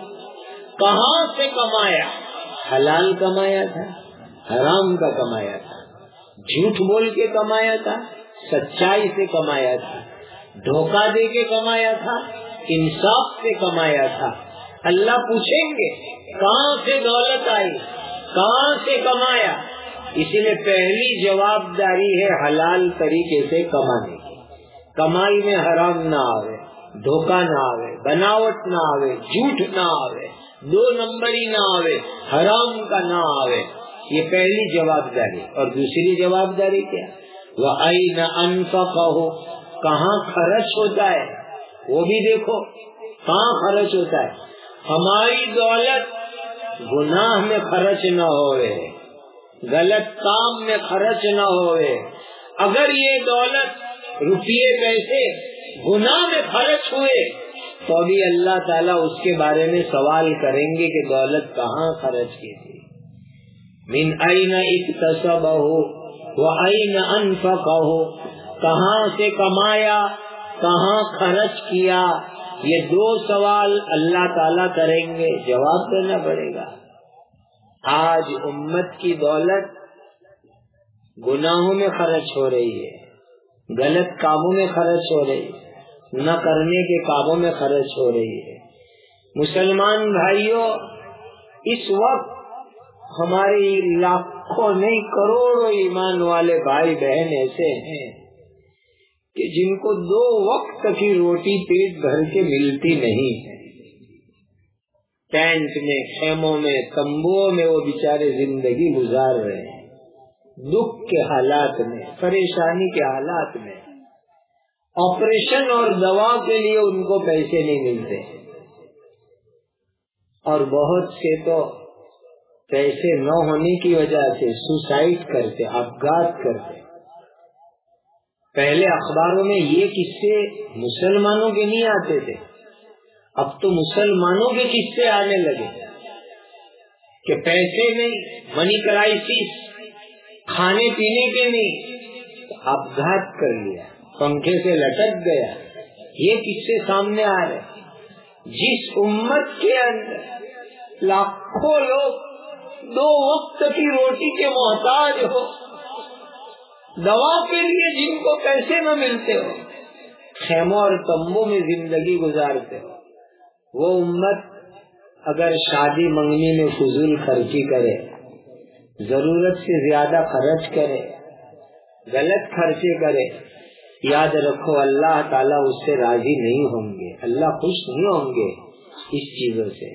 کہاں سے کمایا، حلال کمایا تھا، حرام کا کمایا تھا، جھوٹ بول کے کمایا تھا، سچائی سے کمایا تھا، دھوکہ دے کے کمایا تھا، انصاف سے کمایا تھا۔ اللہ پوچھیں گے کہاں سے دولت آئی، کہاں سے کمایا، اسی لیے پہلی جوابداری ہے حلال طریقے سے کمانے کی، کمائی میں حرام نہ آوے، دھوکہ نہ آوے، بناوٹ نہ آوے، جھوٹ نہ آوے، دو نمبری نہ آوے، حرام کا نہ آوے، یہ پہلی جوابداری۔ اور دوسری جوابداری کیا، وَأَيْنَ أَنفَقَهُ، کہاں خرچ ہوتا ہے، وہ بھی دیکھو کہاں خرچ ہوتا ہے۔ ہماری دولت گناہ میں خرچ نہ ہوئے، غلط کام میں خرچ نہ ہوئے۔ اگر یہ دولت، روپیے، پیسے گناہ میں خرچ ہوئے تو بھی اللہ تعالیٰ اس کے بارے میں سوال کریں گے کہ دولت کہاں خرچ کی تھی۔ من این اکتسبہ و این انفقہ، کہاں سے کمایا، کہاں خرچ کیا، یہ دو سوال اللہ تعالیٰ کریں گے، جواب دینا پڑے گا۔ آج امت کی دولت گناہوں میں خرچ ہو رہی ہے، غلط کاموں میں خرچ ہو رہی ہے، نہ کرنے کے کاموں میں خرچ ہو رہی ہے۔ مسلمان بھائیوں، اس وقت ہمارے لاکھوں نہیں کروڑوں ایمان والے بھائی بہن ایسے ہیں کہ جن کو دو وقت کی روٹی پیٹ بھر کے ملتی نہیں ہے، ٹینٹ میں، خیموں میں، تمبوؤں میں وہ بیچارے زندگی گزار رہے ہیں، دکھ کے حالات میں، پریشانی کے حالات میں، آپریشن اور دوا کے لیے ان کو پیسے نہیں ملتے، اور بہت سے تو پیسے نہ ہونے کی وجہ سے سوسائڈ کرتے، اپگھات کرتے۔ پہلے اخباروں میں یہ قصے مسلمانوں کے نہیں آتے تھے، اب تو مسلمانوں کے قصے آنے لگے کہ پیسے نہیں، منی کرائسس، کھانے پینے کے نہیں، اپگھات کر لیا، پنکھے سے لٹک گیا، یہ قصے سامنے آ رہے۔ جس امت کے اندر لاکھوں لوگ دو وقت کی روٹی کے محتاج ہو، دوا کے لیے جن کو پیسے نہ ملتے ہو، خیموں اور تمبوں میں زندگی گزارتے ہو، وہ امت اگر شادی منگنی میں فضول خرچی کرے، ضرورت سے زیادہ خرچ کرے، غلط خرچے کرے، یاد رکھو اللہ تعالیٰ اس سے راضی نہیں ہوں گے، اللہ خوش نہیں ہوں گے اس چیزوں سے۔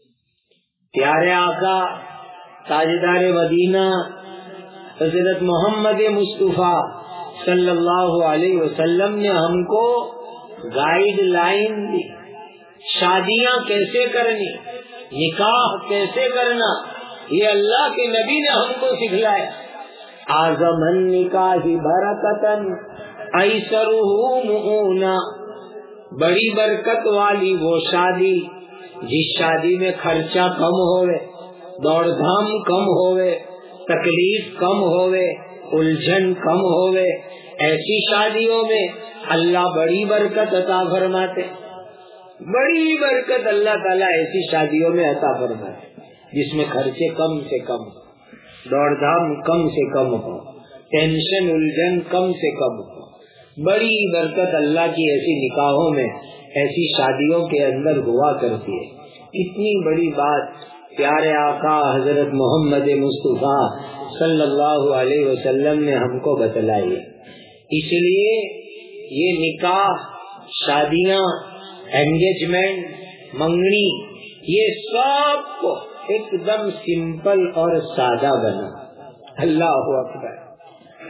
پیارے آقا تاجدار مدینہ حضرت محمد مصطفیٰ صلی اللہ علیہ وسلم نے ہم کو گائیڈ لائن دی، شادیاں کیسے کرنی، نکاح کیسے کرنا، یہ اللہ کے نبی نے ہم کو سکھلایا۔ اعظم النکاح برکتن ایسرہ مؤونہ، بڑی برکت والی وہ شادی جس شادی میں خرچہ کم ہوئے، دوڑ دھام کم ہوئے، تکلیف کم ہوئے، الجھن کم ہوئے، ایسی شادیوں میں اللہ بڑی برکت عطا فرماتے، بڑی برکت اللہ تعالیٰ ایسی شادیوں میں عطا فرماتے جس میں خرچے کم سے کم، دوڑ دھام کم سے کم ہو، ٹینشن الجھن کم سے کم ہو، بڑی برکت اللہ کی ایسی نکاحوں میں، ایسی شادیوں کے اندر ہوا کرتی ہے۔ اتنی بڑی بات پیارے آقا حضرت محمد مصطفیٰ صلی اللہ علیہ وسلم نے ہم کو بتلائی، اس لیے یہ نکاح، شادیاں، انگیجمنٹ، منگنی، یہ سب کو ایک دم سمپل اور سادہ بنا۔ اللہ اکبر،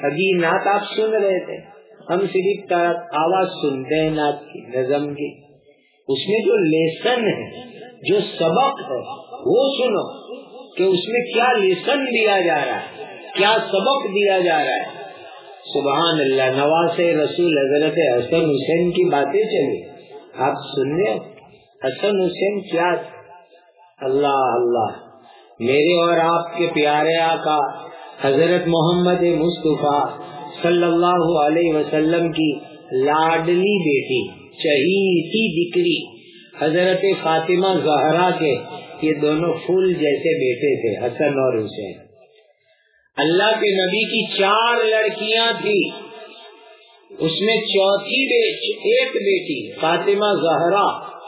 ابھی نعت آپ سن رہے تھے، ہم صرف آواز سنتے ہیں نعت کی، نظم کی، اس میں جو لیسن ہے، جو سبق ہے وہ سنو کہ اس میں کیا لیسن دیا جا رہا ہے، کیا سبق دیا جا رہا ہے۔ سبحان اللہ، نواسے رسول حضرت حسن حسین کی باتیں چلی، آپ سن رہے، حسن حسین کیا، اللہ اللہ، میرے اور آپ کے پیارے آقا حضرت محمد مصطفیٰ صلی اللہ علیہ وسلم کی لاڈلی بیٹی، چہیتی دکری حضرت فاطمہ زہرا کے یہ دونوں پھول جیسے بیٹے تھے، حسن اور حسین۔ اللہ کے نبی کی چار لڑکیاں تھی، اس میں چوتھی ایک بیٹی فاطمہ زہرا،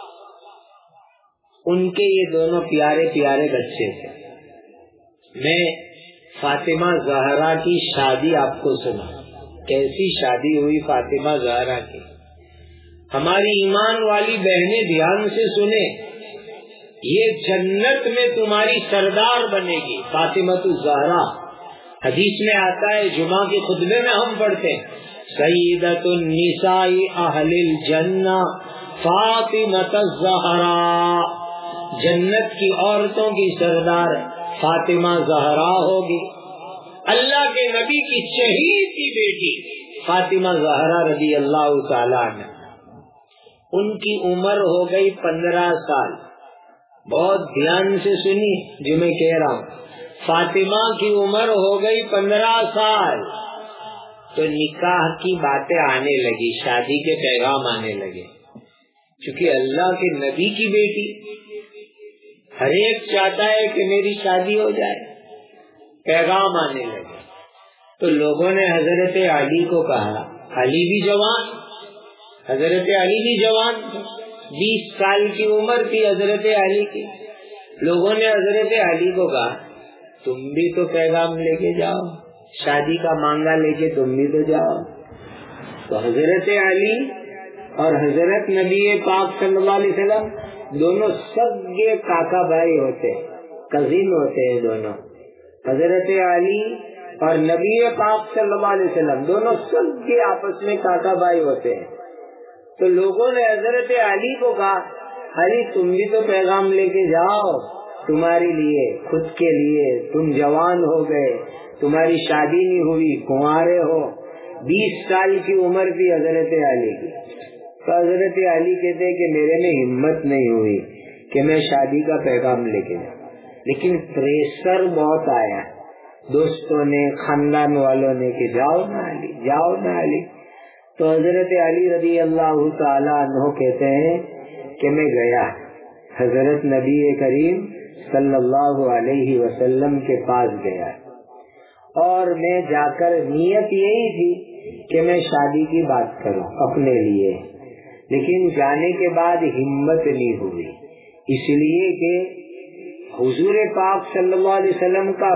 ان کے یہ دونوں پیارے پیارے بچے تھے۔ میں فاطمہ زہرا کی شادی آپ کو سنا، کیسی شادی ہوئی فاطمہ زہرا کی۔ ہماری ایمان والی بہنیں دھیان سے سنیں، یہ جنت میں تمہاری سردار بنے گی فاطمہ الزہرا۔ حدیث میں آتا ہے، جمعہ کے خطبے میں ہم پڑھتے ہیں، سیدۃ النساء اہل الجنہ فاطمہ الزہرا، جنت کی عورتوں کی سردار فاطمہ زہرا ہوگی۔ اللہ کے نبی کی چہیتی بیٹی فاطمہ زہرا رضی اللہ تعالیٰ عنہ، ان کی عمر ہو گئی پندرہ سال۔ بہت دھیان سے سنی جو میں کہہ رہا ہوں، فاطمہ کی عمر ہو گئی پندرہ سال تو نکاح کی باتیں آنے لگی، شادی کے پیغام آنے لگے، کیونکہ اللہ کے نبی کی بیٹی، ہر ایک چاہتا ہے کہ میری شادی ہو جائے، پیغام آنے لگے۔ تو لوگوں نے حضرت علی کو کہا، علی بھی جوان، حضرت علی بھی جوان، بیس سال کی عمر تھی حضرت علی کی۔ لوگوں نے حضرت علی کو کہا، تم بھی تو پیغام لے کے جاؤ، شادی کا مانگا لے کے تم بھی تو جاؤ۔ تو حضرت علی اور حضرت نبی پاک صلی اللہ علیہ وسلم دونوں سگے کاکا بھائی ہوتے، کزن ہوتے ہیں دونوں۔ حضرت علی اور نبی پاک صلی اللہ علیہ وسلم دونوں سگے آپس میں کاکا بھائی ہوتے ہیں۔ تو لوگوں نے حضرت علی کو کہا، علی تم بھی تو پیغام لے کے جاؤ، تمہارے لیے، خود کے لیے، تم جوان ہو گئے، تمہاری شادی نہیں ہوئی، کنوارے ہو، بیس سال کی عمر تھی حضرت علی کی۔ تو حضرت علی کہتے کہ میرے میں ہمت نہیں ہوئی کہ میں شادی کا پیغام لے کے جاؤں، لیکن پریشر بہت آیا دوستوں نے، خاندان والوں نے کہ جاؤ نا علی، جاؤ نا علی۔ تو حضرت علی رضی اللہ تعالی عنہ کہتے ہیں کہ میں گیا حضرت نبی کریم صلی اللہ علیہ وسلم کے پاس گیا، اور میں جا کر نیت یہی تھی کہ میں شادی کی بات کروں اپنے لیے، لیکن جانے کے بعد ہمت نہیں ہوئی، اس لیے کہ حضور پاک صلی اللہ علیہ وسلم کا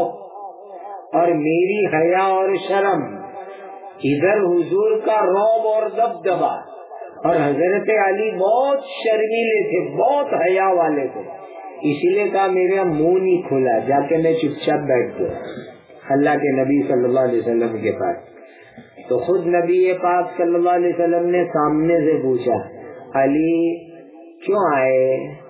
رعب اور میری حیا اور شرم، ادھر حضور کا رعب اور دبدبا، اور حضرت علی بہت شرمیلے تھے، بہت حیا والے تھے، اسی لیے کہا میرا منہ نہیں کھلا، جا کے میں چپ چاپ بیٹھ گیا اللہ کے نبی صلی اللہ علیہ وسلم کے پاس۔ تو خود نبی پاک صلی اللہ علیہ وسلم نے سامنے سے پوچھا، علی کیوں آئے؟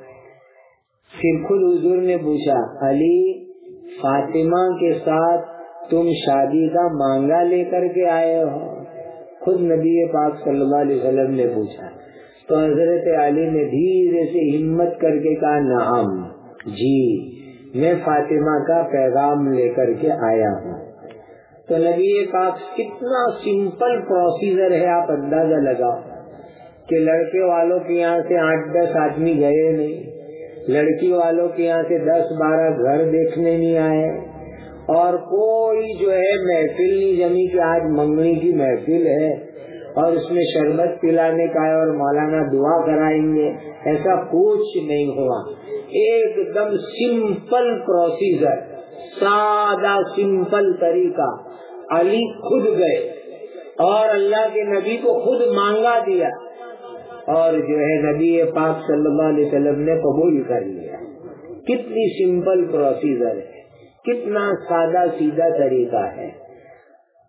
پھر خود حضور نے پوچھا، علی فاطمہ کے ساتھ تم شادی کا مانگا لے کر کے آئے ہو؟ خود نبی پاک صلی اللہ علیہ وسلم نے پوچھا۔ تو حضرت علی نے دھیرے سے ہمت کر کے کہا، نعم جی، میں فاطمہ کا پیغام لے کر کے آیا ہوں۔ تو نبی پاک کتنا سمپل پروسیجر ہے، آپ اندازہ لگاؤ کہ لڑکے والوں کے یہاں سے آٹھ دس آدمی گئے نہیں، لڑکی والوں کے یہاں سے دس بارہ گھر دیکھنے نہیں آئے، اور کوئی جو ہے محفل نہیں جمی کہ آج منگنی کی محفل ہے اور اس میں شربت پلانے کا ہے اور مولانا دعا کرائیں گے، ایسا کچھ نہیں ہوا۔ ایک دم سمپل پروسیجر، سادہ سمپل طریقہ، علی خود گئے اور اللہ کے نبی کو خود مانگا دیا، اور جو ہے نبی پاک صلی اللہ علیہ وسلم نے قبول کر لیا۔ کتنی سمپل پروسیجر ہے، کتنا سادہ سیدھا طریقہ ہے۔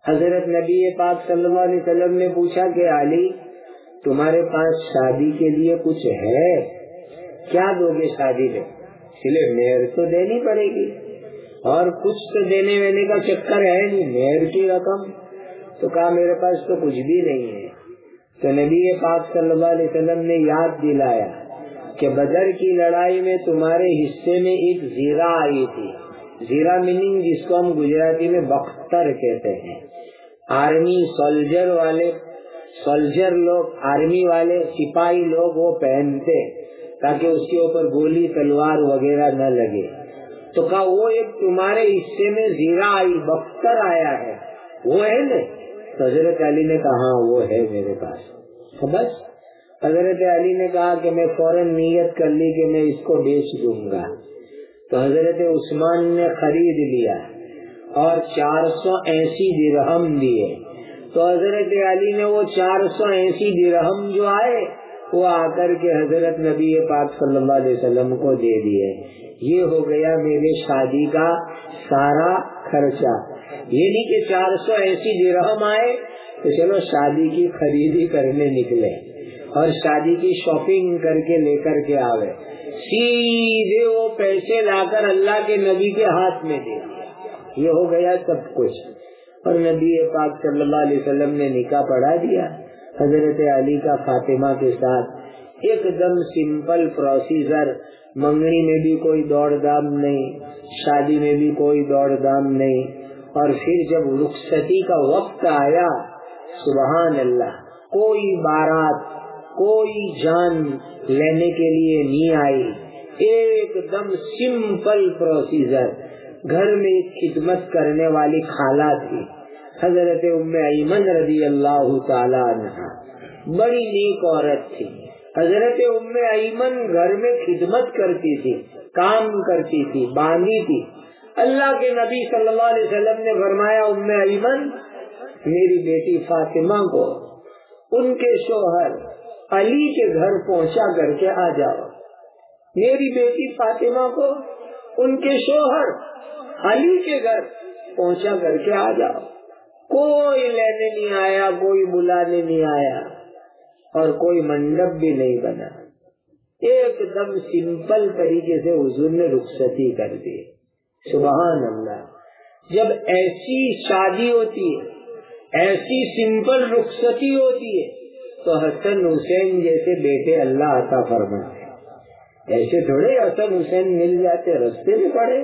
حضرت نبی پاک صلی اللہ علیہ وسلم نے پوچھا کہ علی تمہارے پاس شادی کے لیے کچھ ہے؟ کیا دو گے شادی میں؟ اس لیے مہر تو دینی پڑے گی، اور کچھ تو دینے وینے کا چکر ہے نہیں، مہر کی رقم۔ تو کہا میرے پاس تو کچھ بھی نہیں ہے۔ تو نبی پاک صلی اللہ علیہ وسلم نے یاد دلایا کہ بدر کی لڑائی میں تمہارے حصے میں ایک زیرہ آئی تھی۔ زیرہ میننگ جس کو ہم گجراتی میں بختر کہتے ہیں، آرمی سولجر والے سولجر لوگ آرمی والے سپاہی لوگ وہ پہنتے تاکہ اس کے اوپر گولی تلوار وغیرہ نہ لگے۔ تو کہا وہ ایک تمہارے حصے میں زیرہ آئی، بختر آیا ہے، وہ ہے نا؟ تو حضرت علی نے کہا ہاں وہ ہے میرے پاس۔ تو بس حضرت علی نے کہا کہ میں فوراً نیت کر لی کہ میں اس کو بیچ دوں گا۔ تو حضرت عثمان نے خرید لیا اور چار سو ایسی درہم دیے۔ تو حضرت علی نے وہ چار سو ایسی درہم جو آئے وہ آ کر کے حضرت نبی پاک صلی اللہ علیہ وسلم کو دے دیے۔ یہ ہو گیا میرے شادی کا سارا خرچہ۔ یہ نہیں کہ چار سو ایسی درہم آئے تو چلو شادی کی خریدی کرنے نکلے اور شادی کی شاپنگ کر کے لے کر کے آوے، سیدھے وہ پیسے لا کر اللہ کے نبی کے ہاتھ میں دے دیا۔ یہ ہو گیا سب کچھ، اور نبی پاک صلی اللہ علیہ وسلم نے نکاح پڑھا دیا حضرت علی کا فاطمہ کے ساتھ۔ ایک دم سمپل پروسیجر، منگنی میں بھی کوئی دوڑ دام نہیں، شادی میں بھی کوئی دوڑ دام نہیں۔ اور پھر جب رخصتی کا وقت آیا، سبحان اللہ، کوئی بارات کوئی جان لینے کے لیے نہیں آئی، ایک دم سمپل پروسیجر۔ گھر میں ایک خدمت کرنے والی خالہ تھی حضرت ام ایمن رضی اللہ تعالی عنہا، بڑی نیک عورت تھی۔ حضرت ام ایمن گھر میں خدمت کرتی تھی، کام کرتی تھی، باندھی تھی۔ اللہ کے نبی صلی اللہ علیہ وسلم نے فرمایا ام ایمن میری بیٹی فاطمہ کو ان کے شوہر علی کے گھر پہنچا کر کے آ جاؤ۔ میری بیٹی فاطمہ کو ان کے شوہر علی کے گھر پہنچا کر کے آ جاؤ۔ کوئی لینے نہیں آیا، کوئی بلانے نہیں آیا، اور کوئی منڈپ بھی نہیں بنا۔ ایک دم سمپل طریقے سے حضور نے رخصتی کر دی۔ سبحان اللہ، جب ایسی شادی ہوتی ہے، ایسی سمپل رخصتی ہوتی ہے تو حسن حسین جیسے بیٹے اللہ عطا فرماتے۔ ایسے تھوڑے حسن حسین مل جاتے رستے میں پڑے۔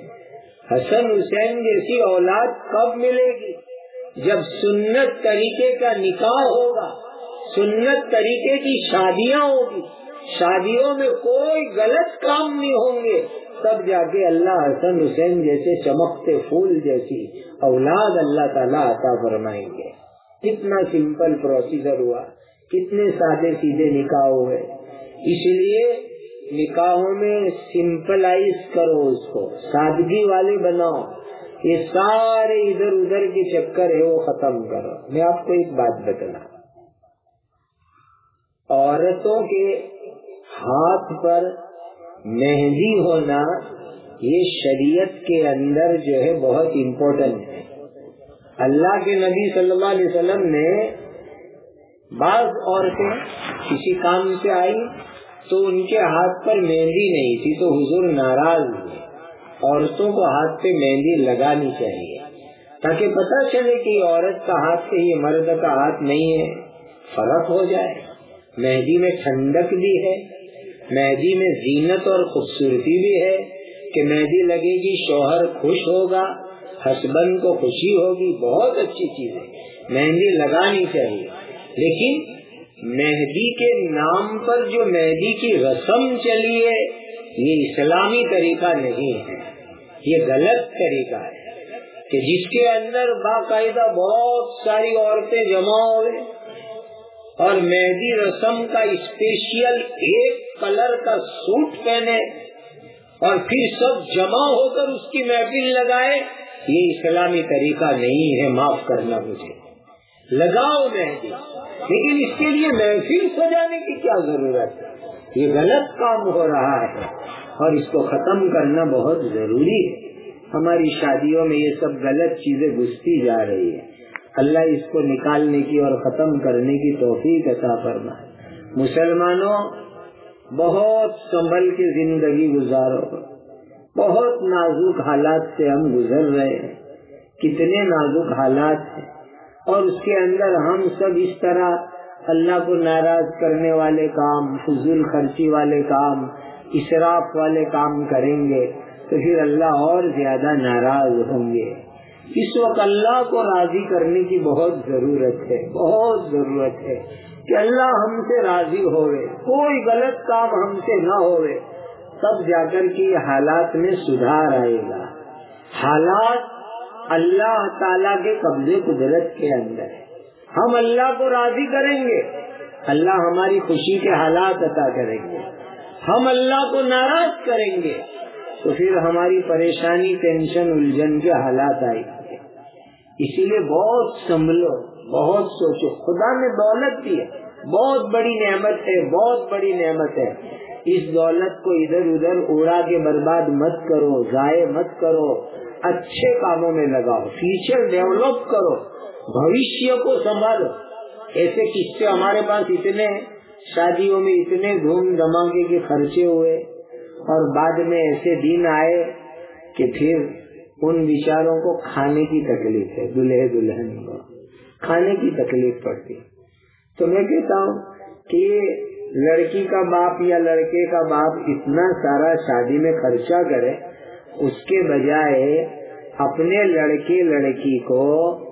حسن حسین جیسی اولاد کب ملے گی؟ جب سنت طریقے کا نکاح ہوگا، سنت طریقے کی شادیاں ہوگی، شادیوں میں کوئی غلط کام نہیں ہوں گے، تب جا کے اللہ حسن حسین جیسے چمکتے پھول جیسی اولاد اللہ تعالیٰ عطا فرمائیں گے۔ کتنا سمپل پروسیجر ہوا، کتنے سادے سیدھے نکاح ہوئے۔ اس لیے نکاحوں میں سمپلائز کرو، اس کو سادگی والے بناؤ۔ یہ سارے ادھر ادھر کے چکر ہے وہ ختم کرو۔ میں آپ کو ایک بات بتلا، عورتوں کے ہاتھ پر مہندی ہونا یہ شریعت کے اندر جو ہے بہت امپورٹنٹ ہے۔ اللہ کے نبی صلی اللہ علیہ وسلم نے بعض عورتیں کسی کام سے آئی تو ان کے ہاتھ پر مہندی نہیں تھی تو حضور ناراض ہوئے۔ عورتوں کو ہاتھ پہ مہندی لگانی چاہیے تاکہ پتہ چلے کہ عورت کا ہاتھ سے یہ مرد کا ہاتھ نہیں ہے، فرق ہو جائے۔ مہندی میں ٹھنڈک بھی ہے، مہندی میں زینت اور خوبصورتی بھی ہے کہ مہندی لگے گی شوہر خوش ہوگا، ہسبینڈ کو خوشی ہوگی، بہت اچھی چیز ہے، مہندی لگانی چاہیے۔ لیکن مہندی کے نام پر جو مہندی کی رسم چلی ہے یہ اسلامی طریقہ نہیں ہے، یہ غلط طریقہ ہے کہ جس کے اندر باقاعدہ بہت ساری عورتیں جمع ہوئے اور مہندی رسم کا اسپیشل ایک کلر کا سوٹ پہنے اور پھر سب جمع ہو کر اس کی محفل لگائے، یہ اسلامی طریقہ نہیں ہے۔ معاف کرنا مجھے، لگاؤ مہندی، لیکن اس کے لیے محفل سجانے کی کیا ضرورت ہے؟ یہ غلط کام ہو رہا ہے اور اس کو ختم کرنا بہت ضروری ہے۔ ہماری شادیوں میں یہ سب غلط چیزیں گھستی جا رہی ہے۔ اللہ اس کو نکالنے کی اور ختم کرنے کی توفیق عطا فرمائے۔ مسلمانوں، بہت سنبھل کے زندگی گزارو، بہت نازک حالات سے ہم گزر رہے ہیں، کتنے نازک حالات ہیں، اور اس کے اندر ہم سب اس طرح اللہ کو ناراض کرنے والے کام، فضول خرچی والے کام، اسراف والے کام کریں گے تو پھر اللہ اور زیادہ ناراض ہوں گے۔ اس وقت اللہ کو راضی کرنے کی بہت ضرورت ہے، بہت ضرورت ہے کہ اللہ ہم سے راضی ہوئے، کوئی غلط کام ہم سے نہ ہوئے، تب جا کر کے حالات میں سدھار آئے گا۔ حالات اللہ تعالیٰ کے قبضے قدرت کے اندر ہے، ہم اللہ کو راضی کریں گے، اللہ ہماری خوشی کے حالات عطا کریں گے۔ ہم اللہ کو ناراض کریں گے تو پھر ہماری پریشانی، ٹینشن، الجھن کے حالات آئیں گے۔ اسی لیے بہت سنبھلو، بہت سوچو۔ خدا نے دولت دی ہے، بہت بڑی نعمت ہے، بہت بڑی نعمت ہے۔ اس دولت کو ادھر ادھر اڑا کے برباد مت کرو، ضائع مت کرو، اچھے کاموں میں لگاؤ، فیوچر ڈیولپ کرو، بھوشیہ کو سنبھالو۔ ایسے قصے ہمارے پاس اتنے، شادیوں میں اتنے دھوم دھماکے کے خرچے ہوئے، اور بعد میں ایسے دن آئے کہ پھر ان بیچاروں کو کھانے کی تکلیف ہے، دلہے دلہن کو کھانے کی تکلیف پڑتی۔ تو میں کہتا ہوں کہ لڑکی کا باپ یا لڑکے کا باپ اتنا سارا شادی میں خرچہ کرے، اس کے بجائے اپنے لڑکے لڑکی کو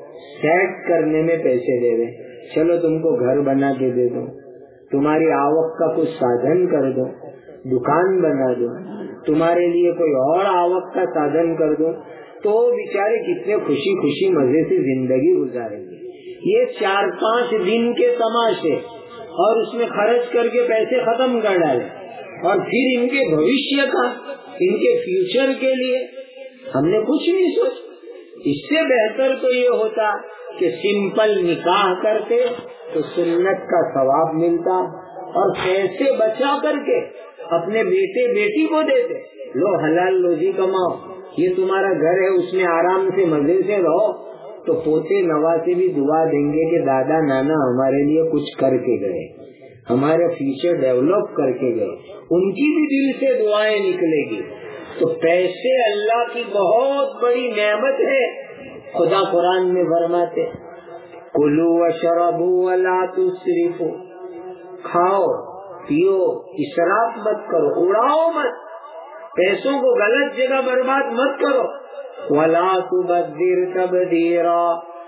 سیٹ کرنے میں پیسے دے دیں۔ چلو تم کو گھر بنا کے دے دو، تمہاری آوک کا کچھ سادھن کر دو، دکان بنا دو، تمہارے لیے کوئی اور آوک کا سادھن کر دو، تو بیچارے کتنے خوشی خوشی مزے سے زندگی گزاریں گے۔ یہ چار پانچ دن کے تماشے اور اس میں خرچ کر کے پیسے ختم کر ڈالے، اور پھر ان کے بھوشیہ کا، ان کے فیوچر کے لیے ہم نے کچھ نہیں سوچا۔ اس سے بہتر تو یہ ہوتا کہ سمپل نکاح کرتے تو سنت کا ثواب ملتا، اور پیسے بچا کر کے اپنے بیٹے بیٹی کو دیتے، لو حلال روزی کماؤ، یہ تمہارا گھر ہے، اس میں آرام سے مزے سے رہو، تو پوتے نواسے بھی دعا دیں گے کہ دادا نانا ہمارے لیے کچھ کر کے گئے، ہمارے فیوچر ڈیولپ کر کے گئے، ان کی بھی دل سے دعائیں نکلے گی۔ تو پیسے اللہ کی بہت بڑی نعمت ہے۔ خدا قرآن میں فرماتے کلوا واشربوا ولا تسرفوا، کھاؤ پیو، اسراف مت کرو، اڑاؤ مت، پیسوں کو غلط جگہ برباد مت کرو۔ ولا تبذر تبذیرا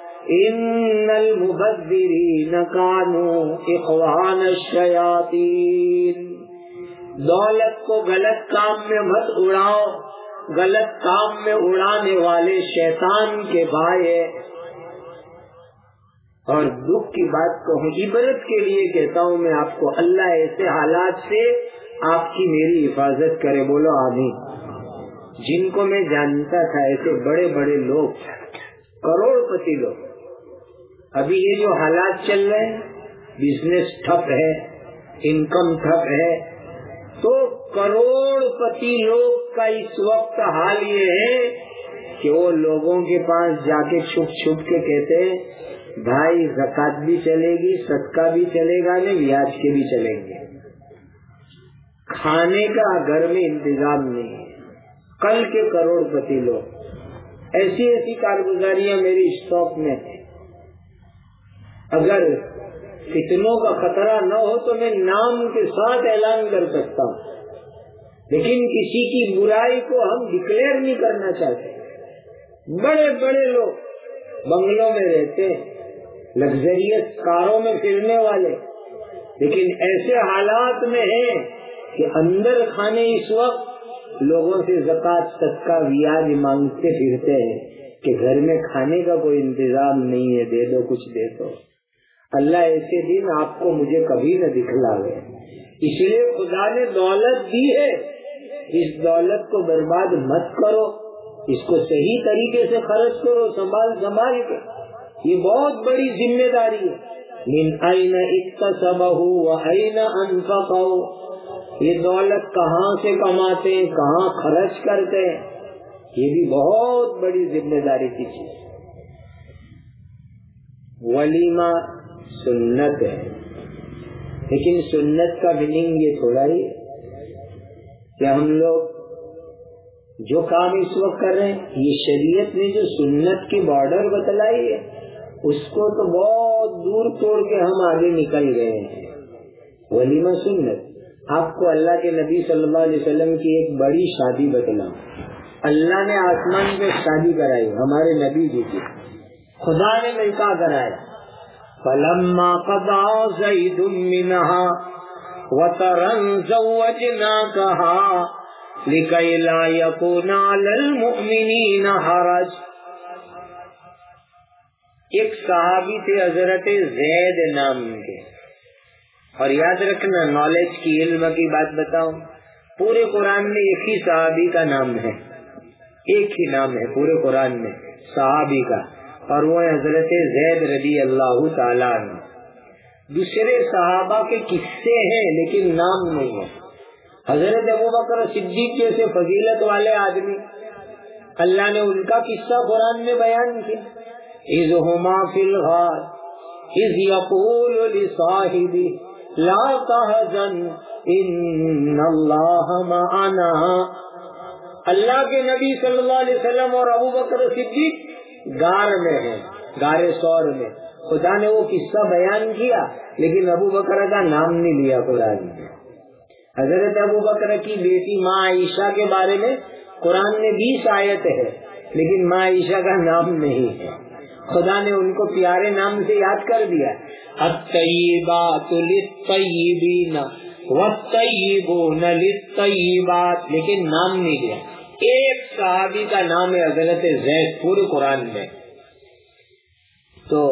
ان المبذرین کانوا اخوان الشیاطین، دولت کو غلط کام میں مت اڑاؤ، غلط کام میں اڑانے والے شیطان کے بھائی ہیں۔ اور دکھ کی بات کہوں، عبرت کے لیے کہتا ہوں میں آپ کو، اللہ ایسے حالات سے آپ کی میری حفاظت کرے، بولو آمین۔ جن کو میں جانتا تھا ایسے بڑے بڑے لوگ، کروڑ پتی لوگ، ابھی یہ جو حالات چل رہے ہیں، بزنس ٹھپ ہے، انکم ٹھپ ہے، تو کروڑ پتی لوگ کا اس وقت حال یہ ہے کہ وہ لوگوں کے پاس جا کے چھپ چھپ کے کہتے ہیں بھائی زکات بھی چلے گی، صدقہ بھی چلے گا، نہیں بیاج کے بھی چلیں گے، کھانے کا گھر میں انتظام نہیں ہے۔ کل کے کروڑ پتی لوگ، ایسی ایسی کارگزاریاں میری اسٹاک میں ہیں، اگر فتنوں کا خطرہ نہ ہو تو میں نام کے ساتھ اعلان کر سکتا ہوں، لیکن کسی کی برائی کو ہم ڈکلیئر نہیں کرنا چاہتے۔ بڑے بڑے لوگ بنگلوں میں رہتے ہیں، لگژریس کاروں میں پھرنے والے، لیکن ایسے حالات میں ہیں کہ اندر کھانے اس وقت لوگوں سے زکات صدقہ بیاج مانگتے پھرتے ہیں کہ گھر میں کھانے کا کوئی انتظام نہیں ہے، دے دو کچھ دے دو۔ اللہ ایسے دن آپ کو مجھے کبھی نہ دکھلاوے، اس لیے خدا نے دولت دی ہے، اس دولت کو برباد مت کرو، اس کو صحیح طریقے سے خرچ کرو، سنبھال سنبھال کے، یہ بہت بڑی ذمہ داری ہے۔ من این اکتسبہ وین انفقہ، یہ دولت کہاں سے کماتے ہیں، کہاں خرچ کرتے ہیں، یہ بھی بہت بڑی ذمہ داری کی چیز۔ वलीमा सुन्नत है, लेकिन सुन्नत का मीनिंग ये थोड़ा ही है कि हम लोग जो काम इस वक्त कर रहे हैं, ये शरीयत ने जो सुन्नत की बॉर्डर बतलाई है उसको तो बहुत दूर तोड़ के हम आगे निकल गए हैं। वलीमा सुन्नत। आपको अल्लाह के नबी सल्लल्लाहु अलैहि वसल्लम की एक बड़ी शादी बतलाऊं। अल्लाह ने आसमान पे शादी कराई हमारे नबी जी की, खुदा ने निकाह कराया। फलम्मा क़ज़ा ज़ैदुम मिनहा वतरन ज़व्वजनाकहा लिकै ला यकूना अलल मुमिनीना हरज। एक सहाबी थे हजरत ज़ैद नाम के, और याद रखना नॉलेज की, इल्म की बात बताऊं, पूरे कुरान में एक ही सहाबी का नाम है, एक ही नाम है पूरे कुरान में सहाबी का, और वो हजरत ज़ैद रज़ी अल्लाह ताला अन्हु। दूसरे सहाबा के किस्से हैं लेकिन नाम नहीं है। हजरत अबू बकर सिद्दीक जैसे फजीलत वाले आदमी, अल्लाह ने उनका किस्सा कुरान में बयान किया। इज़ हुमा फिल गार इज़ यक़ूलु लिसाहिबी ला तहज़न इन्नल्लाह मअना। अल्लाह के नबी सल्लल्लाहु अलैहि वसल्लम और अबू बकर सिद्दीक गार में है, गारे सौर में। खुदा ने वो किस्सा बयान किया लेकिन अबू बकर का नाम नहीं लिया कुरान में। हजरत अबू बकर की बेटी माँ आयशा के बारे में कुरान में बीस आयत है लेकिन माँ आयशा का नाम नहीं है। खुदा ने उनको प्यारे नाम से याद कर दिया, अत्तय्यिबातु लित्तय्यिबीना वत्तय्यिबूना लित्तय्यिबात, लेकिन नाम नहीं दिया। एक सहाबी का नाम है हजरत ज़ैद पूरे कुरान में। तो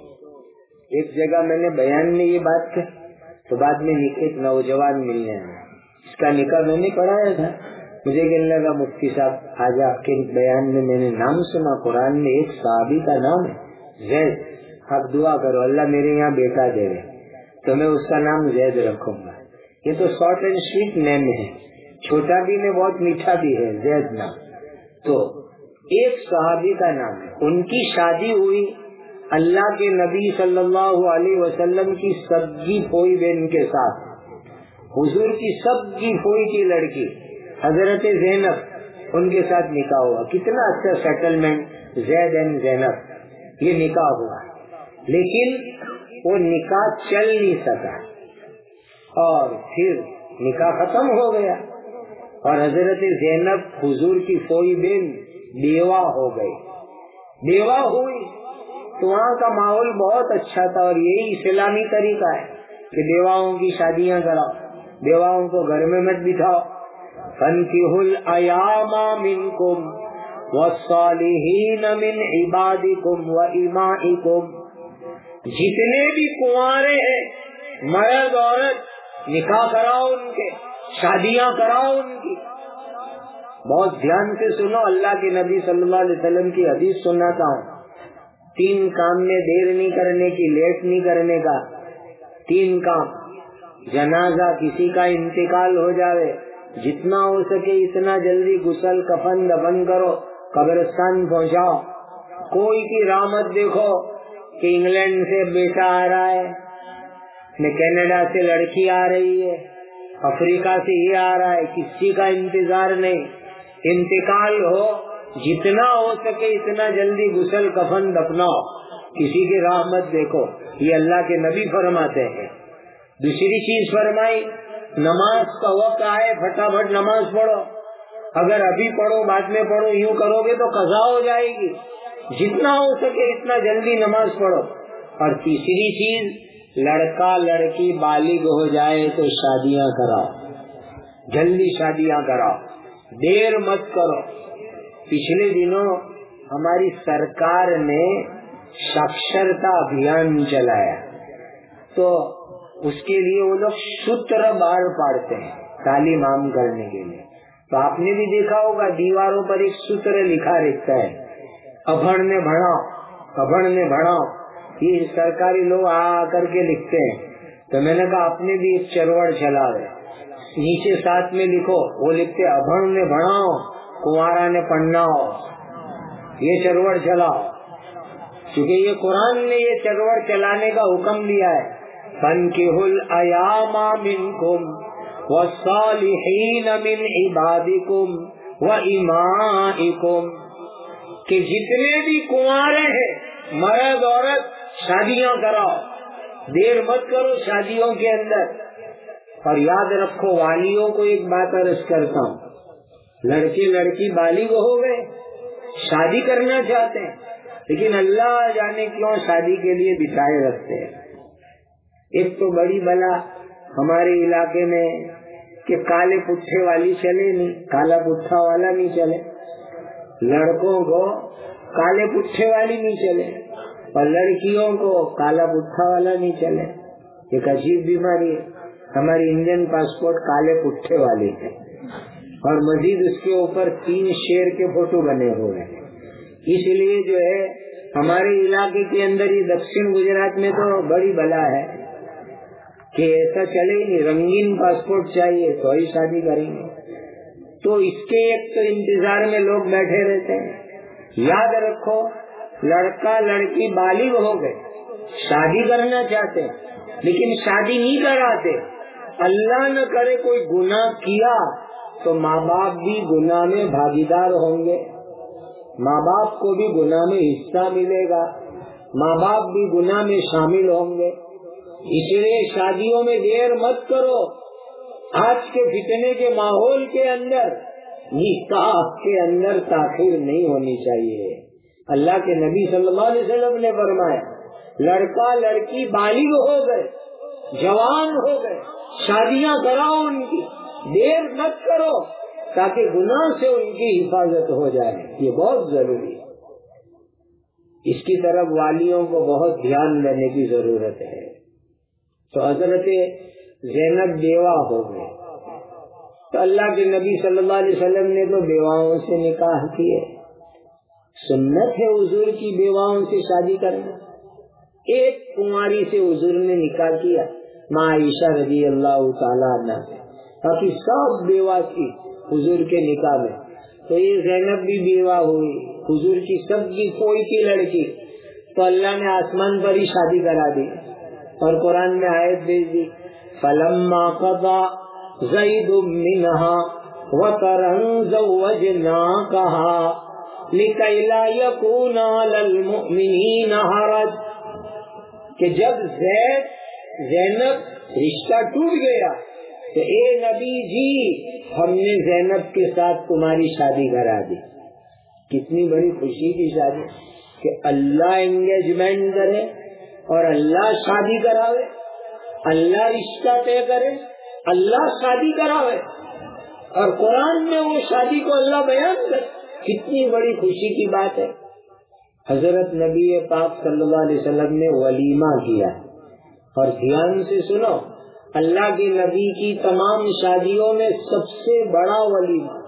एक जगह मैंने बयान में ये बात कही तो बाद में निकट नौजवान मिलने आए, इसका निकाह मैंने पढ़ाया था। मुझे कहने लगा मुफ्ती साहब आज आपके बयान में मैंने नाम सुना, कुरान में एक सहाबी का नाम है ज़ैद, आप दुआ करो अल्लाह मेरे यहाँ बेटा दे तो मैं उसका नाम ज़ैद रखूंगा। ये तो शॉर्ट एंड स्वीट नेम है, छोटा भी है बहुत मीठा भी है ज़ैद नाम। तो एक सहाबी का नाम है, उनकी शादी हुई अल्लाह के नबी सल्लल्लाहु अलैहि वसल्लम की सब्जी फोई बहन के साथ। हुजूर की सब्जी फोई की लड़की हजरत ज़ैनब, उनके साथ निकाह हुआ। कितना अच्छा सेटलमेंट, ज़ैद एंड ज़ैनब ये निकाह हुआ, लेकिन वो निकाह चल नहीं सका और फिर निकाह खत्म हो गया और हजरत ज़ैनब हुजूर की फोई बहन बेवा हो गई। बेवा हुई तो वहाँ का माहौल बहुत अच्छा था और यही इस्लामी तरीका है कि बेवाओं की शादियाँ कराओ, बेवाओं को घर में मत बिठाओ। फन्किहुल अयामा मिनकुम वस्सालिहीन मिन इबादिकुम व इमाइकुम। जितने भी कुंवारे हैं मर्द औरत निकाह कराओ उनके, शादियाँ कराओ उनकी। बहुत ध्यान से सुनो, अल्लाह के नबी सल्लल्लाहु अलैहि वसल्लम की हदीस सुनाता हूँ। तीन काम में देर नहीं करने की, लेट नहीं करने का। तीन काम, जनाजा किसी का इंतकाल हो जावे, जितना हो सके इतना जल्दी गुसल कफन दफन करो, कब्रिस्तान पहुँचाओ। कोई की रामत देखो कि इंग्लैंड से बेटा आ रहा है, न कनाडा से लड़की आ रही है, अफ्रीका से ये आ रहा है, किसी का इंतजार नहीं। इंतकाल हो, जितना हो सके इतना जल्दी गुसल कफन दफनाओ, किसी की राहमत देखो। ये अल्लाह के नबी फरमाते हैं। दूसरी चीज फरमाई, नमाज का वक्त आए फटाफट नमाज पढ़ो। अगर अभी पढ़ो बाद में पढ़ो यूं करोगे तो कज़ा हो जाएगी। जितना हो सके इतना जल्दी नमाज पढ़ो। और तीसरी चीज, लड़का लड़की बालिग हो जाए तो शादियां कराओ, जल्दी शादियां कराओ, देर मत करो। पिछले दिनों हमारी सरकार ने साक्षरता अभियान चलाया, तो उसके लिए वो लोग सूत्र बार पढ़ते हैं तालीम आम करने के लिए। तो आपने भी देखा होगा दीवारों पर एक सूत्र लिखा रहता है, अभण ने भणाओ, अभण ने भणाओ। ये सरकारी लोग आ करके लिखते हैं। तो मैंने कहा आपने भी एक चरवड़ चला है, नीचे साथ में लिखो, वो लिखते अभण ने भणाओ कुंवारा ने पढ़ना हो। ये चरवड़ चलाओ, کیونکہ یہ قرآن نے یہ چگوڑ چلانے کا حکم دیا ہے، فَانْكِحُوا الْأَيَامَ مِنْكُمْ وَالصَّالِحِينَ مِنْ عِبَادِكُمْ وَإِمَائِكُمْ، کہ جتنے بھی کنوارے ہیں مرد عورت شادیاں کراؤ، دیر مت کرو شادیوں کے اندر۔ اور یاد رکھو والیوں کو ایک بات عرض کرتا ہوں، لڑکے لڑکی بالغ ہو گئے، شادی کرنا چاہتے ہیں، لیکن اللہ جانے کیوں شادی کے لیے بچائے رکھتے ہیں۔ ایک تو بڑی بلا ہمارے علاقے میں کہ کالے پٹھے والی چلے نہیں، کالا پٹھا والا نہیں چلے، لڑکوں کو کالے پٹھے والی نہیں چلے اور لڑکیوں کو کالا پٹھا والا نہیں چلے۔ ایک عجیب بیماری ہے، ہماری انڈین پاسپورٹ کالے پٹھے والی ہے اور مزید اس کے اوپر تین شیر کے فوٹو بنے ہوئے ہیں۔ اس لیے جو ہے ہمارے علاقے کے اندر ہی دکشن گجرات میں تو بڑی بلا ہے کہ ایسا چلے ہی نہیں، رنگین پاسپورٹ چاہیے تو ہی شادی کریں گے۔ تو اس کے ایک تو انتظار میں لوگ بیٹھے رہتے ہیں۔ یاد رکھو لڑکا لڑکی بالغ ہو گئے، شادی کرنا چاہتے ہیں لیکن شادی نہیں کراتے، اللہ نہ کرے کوئی گناہ کیا تو ماں باپ بھی گناہ میں بھاگیدار ہوں گے، ماں باپ کو بھی گناہ میں حصہ ملے گا، ماں باپ بھی گناہ میں شامل ہوں گے۔ اس لیے شادیوں میں دیر مت کرو۔ آج کے فتنے کے ماحول کے اندر نکاح کے اندر تاخیر نہیں ہونی چاہیے۔ اللہ کے نبی صلی اللہ علیہ وسلم نے فرمایا لڑکا لڑکی بالغ ہو گئے، جوان ہو گئے، شادیاں کراؤ ان کی، دیر مت کرو تاکہ گناہ سے ان کی حفاظت ہو جائے، یہ بہت ضروری ہے۔ اس کی طرف والیوں کو بہت دھیان دینے کی ضرورت ہے۔ تو حضرت زینب بیوہ ہو گئے تو اللہ کے نبی صلی اللہ علیہ وسلم نے تو بیواؤں سے نکاح کیے، سنت ہے حضور کی بیواؤں سے شادی کرنا۔ ایک کنواری سے حضور نے نکاح کیا ماں عائشہ رضی اللہ تعالیٰ عنہ سے، باقی سب بیوہ تھی حضور کے نکاح میں۔ تو یہ زینب بھی بیوہ ہوئی، حضور کی سب کی کوئی کی لڑکی، تو اللہ نے آسمان پر ہی شادی کرا دی اور قرآن میں آیت بھیج دی فَلَمَّا قَضَى زَيْدٌ مِّنْهَا وَطَرًا زَوَّجْنَاكَهَا لِكَيْ لَا يَكُونَ عَلَى الْمُؤْمِنِينَ حَرَجٌ، کہ جب زید زینب رشتہ ٹوٹ گیا تو اے نبی جی ہم نے زینب کے ساتھ تمہاری شادی کرا دی۔ کتنی بڑی خوشی کی شادی کہ اللہ انگیجمنٹ کرے اور اللہ شادی کراوے، اللہ رشتہ طے کرے، اللہ شادی کراوے اور قرآن میں وہ شادی کو اللہ بیان کرے، کتنی بڑی خوشی کی بات ہے۔ حضرت نبی پاک صلی اللہ علیہ وسلم نے ولیمہ کیا اور دھیان سے سنو، اللہ کے نبی کی تمام شادیوں میں سب سے بڑا ولیمہ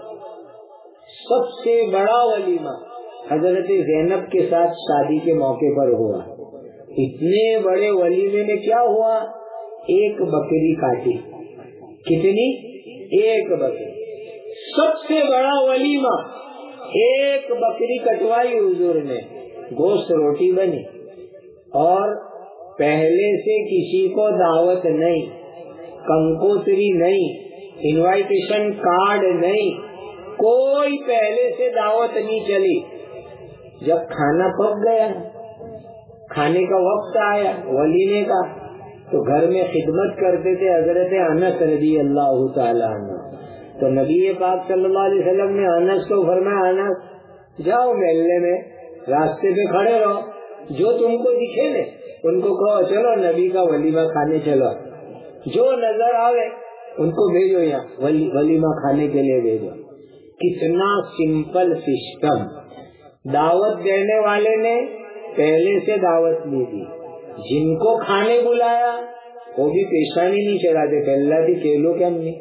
سب سے بڑا ولیمہ حضرت زینب کے ساتھ شادی کے موقع پر ہوا۔ اتنے بڑے ولیمے میں کیا ہوا، ایک بکری کاٹی، کتنی؟ ایک بکری، سب سے بڑا ولیمہ، ایک بکری کٹوائی حضور نے، گوشت روٹی بنی اور پہلے سے کسی کو دعوت نہیں، کنکوتری نہیں، انوائٹیشن کارڈ نہیں، کوئی پہلے سے دعوت نہیں چلی۔ جب کھانا پک گیا، کھانے کا وقت آیا ولیمے کا، تو گھر میں خدمت کرتے تھے حضرت انس رضی اللہ تعالیٰ عنہ۔ تو نبی پاک صلی اللہ علیہ وسلم نے انس کو فرمایا انس جاؤ محلے میں راستے پہ کھڑے رہو، جو تم کو دکھے نا ان کو کہو چلو نبی کا ولیمہ کھانے چلو، جو نظر آوے ان کو بھیجو یہاں ولیمہ کھانے کے لیے بھیجو۔ کتنا سمپل سسٹم، دعوت دینے والے نے پہلے سے دعوت نہیں دی، جن کو کھانے بلایا وہ بھی پیشانی نہیں چڑھاتے، پہلا بھی کھیلو کم نہیں،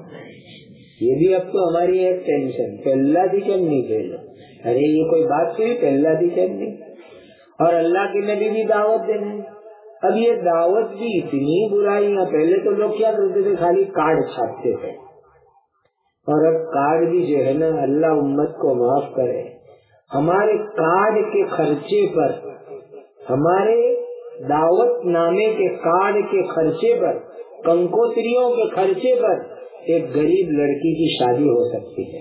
یہ بھی اب تو ہماری ایک ٹینشن، پہلا بھی کم نہیں کھیلو، ارے یہ کوئی بات ہوئی، پہلا بھی کم نہیں۔ اور اللہ کے نبی بھی دعوت دینے، اب یہ دعوت بھی اتنی برائیاں، پہلے تو لوگ کیا کرتے تھے خالی کارڈ چھاپتے تھے، اور اب کارڈ بھی جو ہے نا اللہ امت کو معاف کرے، ہمارے کارڈ کے خرچے پر ہمارے دعوت نامے کے کارڈ کے خرچے پر، کنکوتریوں کے خرچے پر ایک غریب لڑکی کی شادی ہو سکتی ہے۔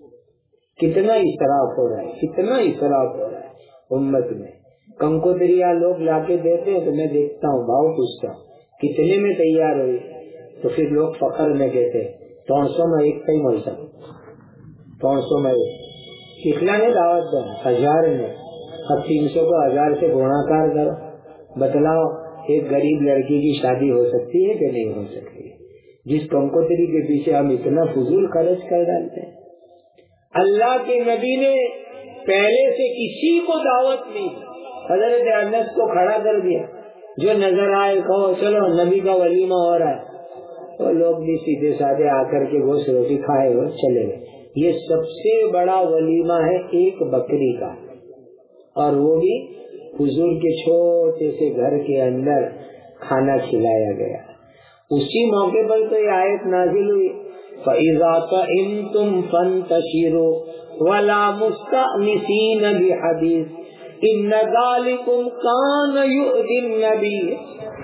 کتنا اسراف ہو رہا ہے، کتنا اسراف ہو رہا ہے امت میں۔ کنکوتریاں لوگ لا کے دیتے ہیں تو میں دیکھتا ہوں، بھاؤ پوچھتا ہوں کتنے میں تیار ہوئی، تو پھر لوگ فخر میں کہتے پانچ سو میں ایک کئی مل سکتا، پانچ سو میں ایک کتنا نے دعوت دیں، ہزار میں، اب تین سو کو ہزار سے گونا کار کرو، بتلاؤ ایک غریب لڑکی کی شادی ہو سکتی ہے کہ نہیں ہو سکتی؟ جس کنکوتری کے پیچھے ہم اتنا فضول خرچ کر ڈالتے ہیں۔ اللہ کے نبی نے پہلے سے کسی کو دعوت نہیں، حضرت انس کو کھڑا کر دیا، جو نظر آئے کہو چلو نبی کا ولیمہ ہو رہا ہے، تو لوگ بھی سیدھے سادے آ کر کے گوشت روٹی کھائے اور چلے گئے۔ یہ سب سے بڑا ولیمہ ہے ایک بکری کا، اور وہ بھی حضور کے چھوٹے سے گھر کے اندر کھانا کھلایا گیا۔ اسی موقع پر تو یہ آیت نازل ہوئی، فَإِذَا طَعِمْتُمْ فَانْتَشِرُوا وَلَا مُسْتَأْنِسِينَ بِحَدِيثٍ إِنَّ ذَلِكُمْ كَانَ يُؤْذِي النَّبِيَّ۔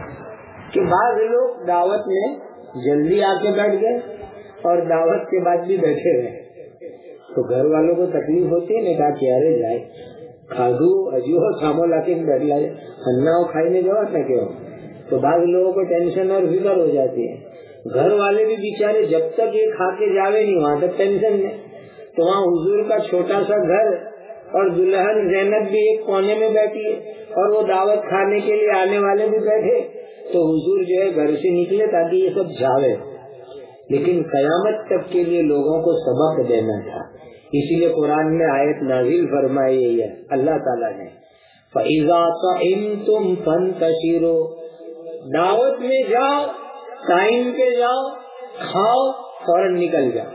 کہ بعض لوگ دعوت میں جلدی آ کے بیٹھ گئے اور دعوت کے بعد بھی بیٹھے رہے، تو گھر والوں کو تکلیف ہوتی ہے، نے کہا کہ ارے جائے کھادو اجیو سامو لا کے بیٹھ لائے ہنہ کھائی میں جاؤ نہ کہو، تو بعض لوگوں کو ٹینشن اور فکر ہو جاتی ہے۔ گھر والے بھی بیچارے جب تک یہ کھا کے جاوے نہیں وہاں تک ٹینشن نہیں، تو وہاں حضور کا چھوٹا سا گھر اور دلہن زینب بھی ایک کونے میں بیٹھی ہے اور وہ دعوت کھانے کے لیے آنے والے بھی بیٹھے، تو حضور جو ہے گھر سے نکلے تاکہ یہ سب جاوے، لیکن قیامت تک کے لیے لوگوں کو سبق دینا تھا، اسی لیے قرآن میں آیت نازل فرمائی ہے اللہ تعالیٰ نے، فَإِذَا طَعِمْتُمْ فَانْتَشِرُوا، دعوت میں جاؤ، ٹائم پہ جاؤ، کھاؤ، فوراً نکل جاؤ۔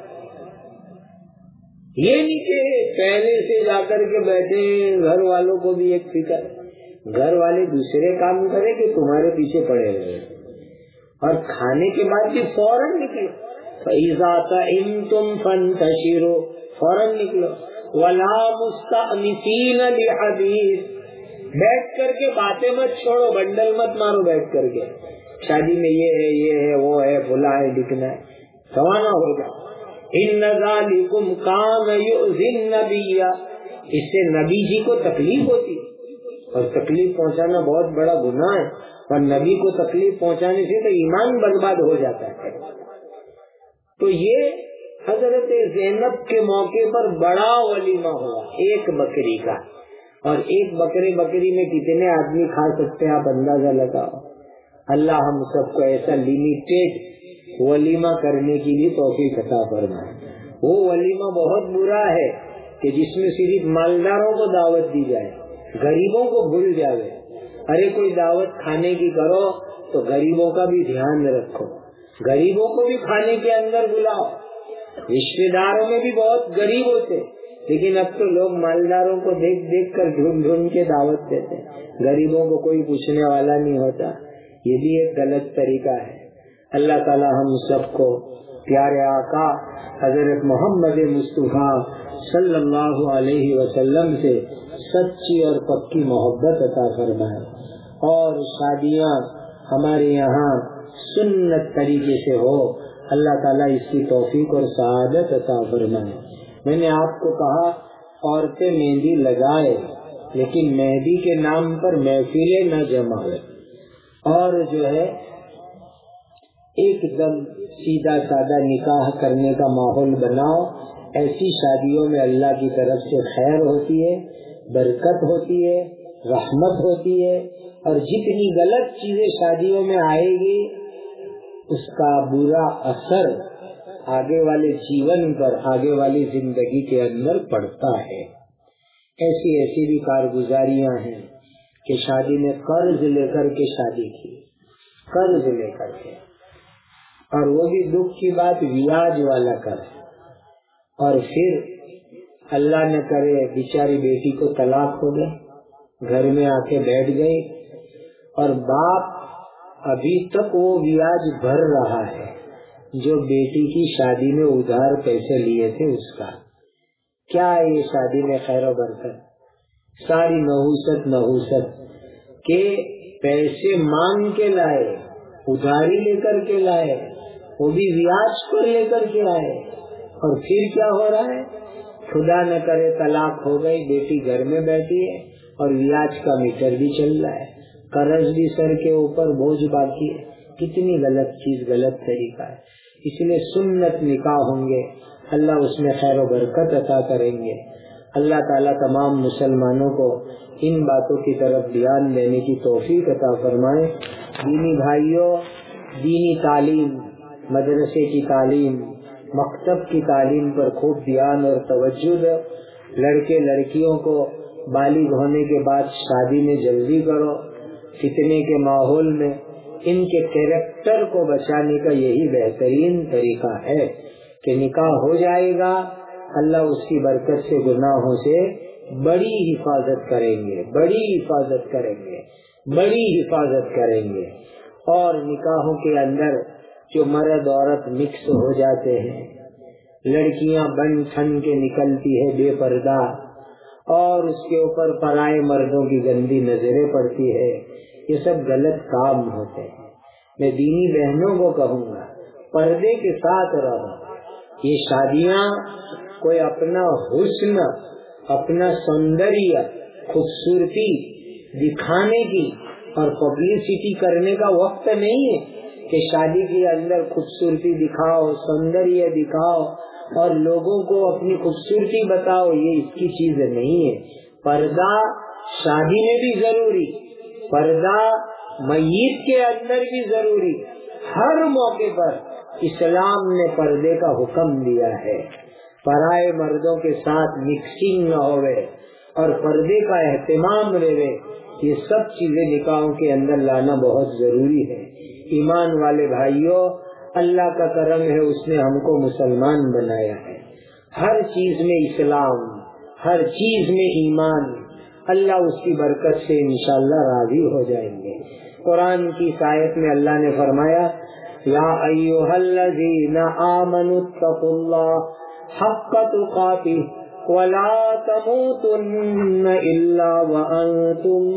یہ نہیں کہ پہلے سے جا کر کے بیٹھے، گھر والوں کو بھی ایک فکر، گھر والے دوسرے کام کرے کہ تمہارے پیچھے پڑے رہے، اور کھانے کے بعد بھی فوراً نکلے، فَإِذَا طَعِمْتُمْ فَانْتَشِرُوا، فوراً نکلو، وَلَا مُسْتَأْنِسِينَ لِحَدِيثٍ، بیٹھ کر کے باتیں مت چھوڑو، بنڈل مت مارو بیٹھ کر کے، شادی میں یہ ہے یہ ہے وہ ہے فلاں ہے لکھنا ہے، سوانا ہو جاؤ۔ إِنَّ ذَلِكُمْ كَانَ يُؤْذِي النَّبِيَّ، اس سے نبی جی کو تکلیف ہوتی ہے، اور تکلیف پہنچانا بہت بڑا گناہ ہے، اور نبی کو تکلیف پہنچانے سے تو ایمان برباد ہو جاتا ہے۔ تو یہ حضرت زینب کے موقع پر بڑا ولیمہ ہوا ایک بکری کا، اور ایک بکرے بکری میں کتنے آدمی کھا سکتے ہیں آپ اندازہ لگاؤ۔ اللہ ہم سب کو ایسا لمیٹیڈ ولیمہ کرنے کی بھی توفیق عطا فرمائے۔ وہ ولیمہ بہت برا ہے کہ جس میں صرف مالداروں کو دعوت دی جائے، غریبوں کو بھول جائے۔ ارے کوئی دعوت کھانے کی کرو تو غریبوں کا بھی دھیان رکھو، غریبوں کو بھی کھانے کے اندر بلاؤ۔ رشتے داروں میں بھی بہت غریب ہوتے، لیکن اب تو لوگ مالداروں کو دیکھ دیکھ کر ڈھونڈ ڈھونڈ کے دعوت دیتے، غریبوں کو کوئی پوچھنے والا نہیں ہوتا۔ یہ بھی ایک غلط طریقہ ہے۔ اللہ تعالی ہم سب کو پیارے آقا حضرت محمد مصطفیٰ صلی اللہ علیہ وسلم سے سچی اور پکی محبت عطا فرمائے، اور شادیاں ہمارے یہاں سنت طریقے سے ہو، اللہ تعالیٰ اس کی توفیق اور سعادت عطا فرمائے۔ میں نے آپ کو کہا عورتیں مہندی لگائے، لیکن مہندی کے نام پر محفلیں نہ جمائے، اور جو ہے ایک دم سیدھا سادہ نکاح کرنے کا ماحول بناؤ۔ ایسی شادیوں میں اللہ کی طرف سے خیر ہوتی ہے، برکت ہوتی ہے، رحمت ہوتی ہے، اور جتنی غلط چیزیں شادیوں میں آئے گی اس کا برا اثر آگے والے جیون پر، آگے والی زندگی کے اندر پڑتا ہے۔ ایسی ایسی بھی کارگزاریاں ہیں کہ شادی میں قرض لے کر کے شادی کی، قرض لے کر کے، اور وہ بھی دکھ کی بات بیاج والا کر، اور پھر اللہ نہ کرے بیچاری بیٹی کو طلاق ہو گئے، گھر میں آ کے بیٹھ گئی، اور باپ ابھی تک وہ بیاج بھر رہا ہے جو بیٹی کی شادی میں ادھار پیسے لیے تھے اس کا۔ کیا ہے یہ شادی میں خیر و برکت؟ ساری نحوست نحوست، کہ پیسے مانگ کے لائے، ادھاری لے کر کے لائے، وہ بھی بیاج پر لے کر کے آئے، اور پھر کیا ہو رہا ہے؟ خدا نہ کرے طلاق ہو گئی، بیٹی گھر میں بیٹھی ہے اور بیاج کا میٹر بھی چل رہا ہے، قرض بھی سر کے اوپر بوجھ باقی ہے۔ کتنی غلط چیز، غلط طریقہ ہے۔ اس لیے سنت نکاح ہوں گے، اللہ اس میں خیر و برکت عطا کریں گے۔ اللہ تعالیٰ تمام مسلمانوں کو ان باتوں کی طرف دھیان دینے کی توفیق عطا فرمائے۔ دینی بھائیوں، دینی تعلیم، مدرسے کی تعلیم، مکتب کی تعلیم پر خوب دھیان اور توجہ دو۔ لڑکے لڑکیوں کو بالغ ہونے کے بعد شادی میں جلدی کرو۔ فتنے کے ماحول میں ان کے کیریکٹر کو بچانے کا یہی بہترین طریقہ ہے کہ نکاح ہو جائے گا، اللہ اس کی برکت سے گناہوں سے بڑی حفاظت کریں گے، بڑی حفاظت کریں گے، بڑی حفاظت کریں گے۔ اور نکاحوں کے اندر جو مرد عورت مکس ہو جاتے ہیں، لڑکیاں بن ٹھن کے نکلتی ہے بے پردہ، اور اس کے اوپر پرائے مردوں کی گندی نظریں پڑتی ہے، یہ سب غلط کام ہوتے ہیں۔ میں دینی بہنوں کو کہوں گا، پردے کے ساتھ رہو۔ یہ شادیاں کوئی اپنا حسن، اپنا سوندریہ، خوبصورتی دکھانے کی اور پبلسٹی کرنے کا وقت نہیں ہے کہ شادی کے اندر خوبصورتی دکھاؤ، سوندریہ دکھاؤ اور لوگوں کو اپنی خوبصورتی بتاؤ، یہ اس کی چیز نہیں ہے۔ پردہ شادی میں بھی ضروری، پردہ میت کے اندر بھی ضروری، ہر موقع پر اسلام نے پردے کا حکم دیا ہے۔ پرائے مردوں کے ساتھ مکسنگ نہ ہوئے اور پردے کا اہتمام رہے، یہ سب چیزیں نکاحوں کے اندر لانا بہت ضروری ہے۔ ایمان والے بھائیوں، اللہ کا کرم ہے، اس نے ہم کو مسلمان بنایا ہے۔ ہر چیز میں اسلام، ہر چیز میں ایمان، اللہ اس کی برکت سے انشاءاللہ راضی ہو جائیں گے۔ قرآن کی آیت میں اللہ نے فرمایا، یا ایھا الذین آمنوا اتقوا اللہ حق تقاتہ ولا تموتن الا وانتم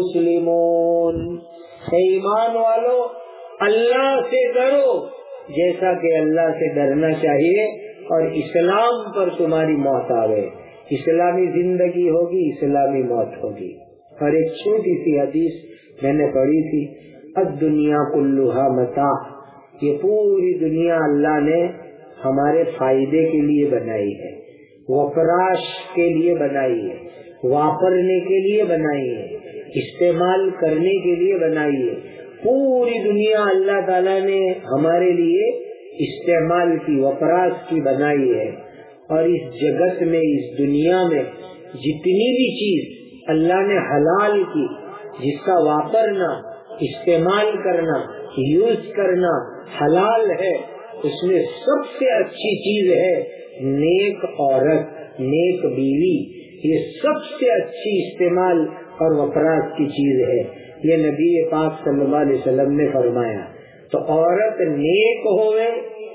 مسلمون۔ اے ایمان والو، اللہ سے ڈرو جیسا کہ اللہ سے ڈرنا چاہیے، اور اسلام پر تمہاری موت آوے۔ اسلامی زندگی ہوگی، اسلامی موت ہوگی۔ اور ایک چھوٹی سی حدیث میں نے پڑھی تھی، الدنیا کلھا متاع، یہ پوری دنیا اللہ نے ہمارے فائدے کے لیے بنائی ہے، وفراش کے لیے بنائی ہے، واپرنے کے لیے بنائی ہے، استعمال کرنے کے لیے بنائی ہے۔ پوری دنیا اللہ تعالیٰ نے ہمارے لیے استعمال کی، وفراش کی بنائی ہے۔ اور اس جگت میں، اس دنیا میں جتنی بھی چیز اللہ نے حلال کی، جس کا واپرنا، استعمال کرنا، یوز کرنا حلال ہے، اس میں سب سے اچھی چیز ہے نیک عورت، نیک بیوی۔ یہ سب سے اچھی استعمال اور وفراش کی چیز ہے، یہ نبی پاک صلی اللہ علیہ وسلم نے فرمایا۔ تو عورت نیک ہوئے،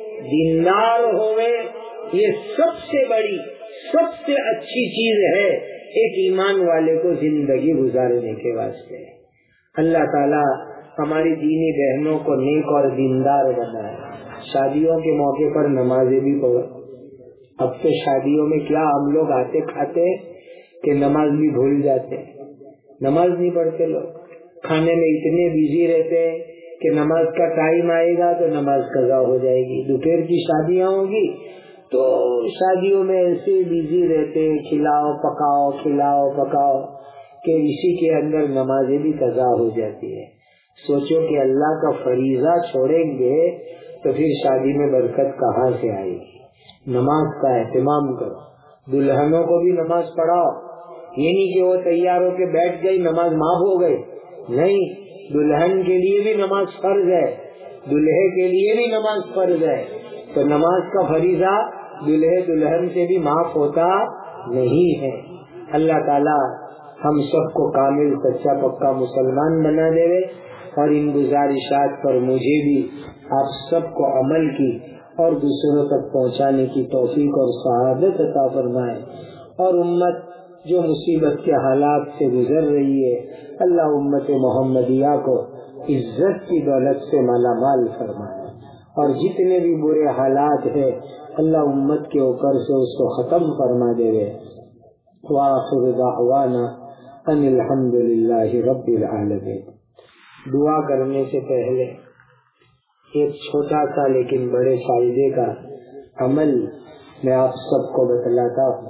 دیندار ہوئے، یہ سب سے بڑی، سب سے اچھی چیز ہے ایک ایمان والے کو زندگی گزارنے کے واسطے۔ اللہ تعالیٰ ہماری دینی بہنوں کو نیک اور دیندار بنائے۔ شادیوں کے موقع پر نمازیں بھی پڑھو۔ اب تو شادیوں میں کیا ہم لوگ آتے کھاتے کہ نماز بھی بھول جاتے، نماز نہیں پڑھتے لوگ، کھانے میں اتنے بزی رہتے ہیں کہ نماز کا ٹائم آئے گا تو نماز قضا ہو جائے گی۔ دوپہر کی شادیاں ہوگی تو شادیوں میں ایسے بزی رہتے، کھلاؤ پکاؤ کھلاؤ پکاؤ کہ اسی کے اندر نمازیں بھی قضا ہو جاتی ہے۔ سوچو کہ اللہ کا فریضہ چھوڑیں گے تو پھر شادی میں برکت کہاں سے آئے گی؟ نماز کا اہتمام کرو، دلہنوں کو بھی نماز پڑھاؤ۔ یہ نہیں کہ وہ تیار ہو کے بیٹھ گئی نماز معاف ہو گئی، نہیں، دلہن کے لیے بھی نماز فرض ہے، دلہے کے لیے بھی نماز فرض ہے۔ تو نماز کا فریضہ دلہے دلہن سے بھی معاف ہوتا نہیں ہے۔ اللہ تعالی ہم سب کو کامل سچا پکا مسلمان بنا دے، اور ان گزارشات پر مجھے بھی آپ سب کو عمل کی اور دوسروں تک پہنچانے کی توفیق اور سعادت عطا فرمائے۔ اور امت جو مصیبت کے حالات سے گزر رہی ہے، اللہ امت محمدیہ کو عزت کی دولت سے مالا مال فرمائے، اور جتنے بھی برے حالات ہیں اللہ امت کے اوپر سے اس کو ختم فرما دے گے۔ وآخر دعوانا ان الحمد للہ رب العالمین۔ دعا کرنے سے پہلے ایک چھوٹا سا لیکن بڑے فائدے کا عمل میں آپ سب کو بتلاتا ہوں۔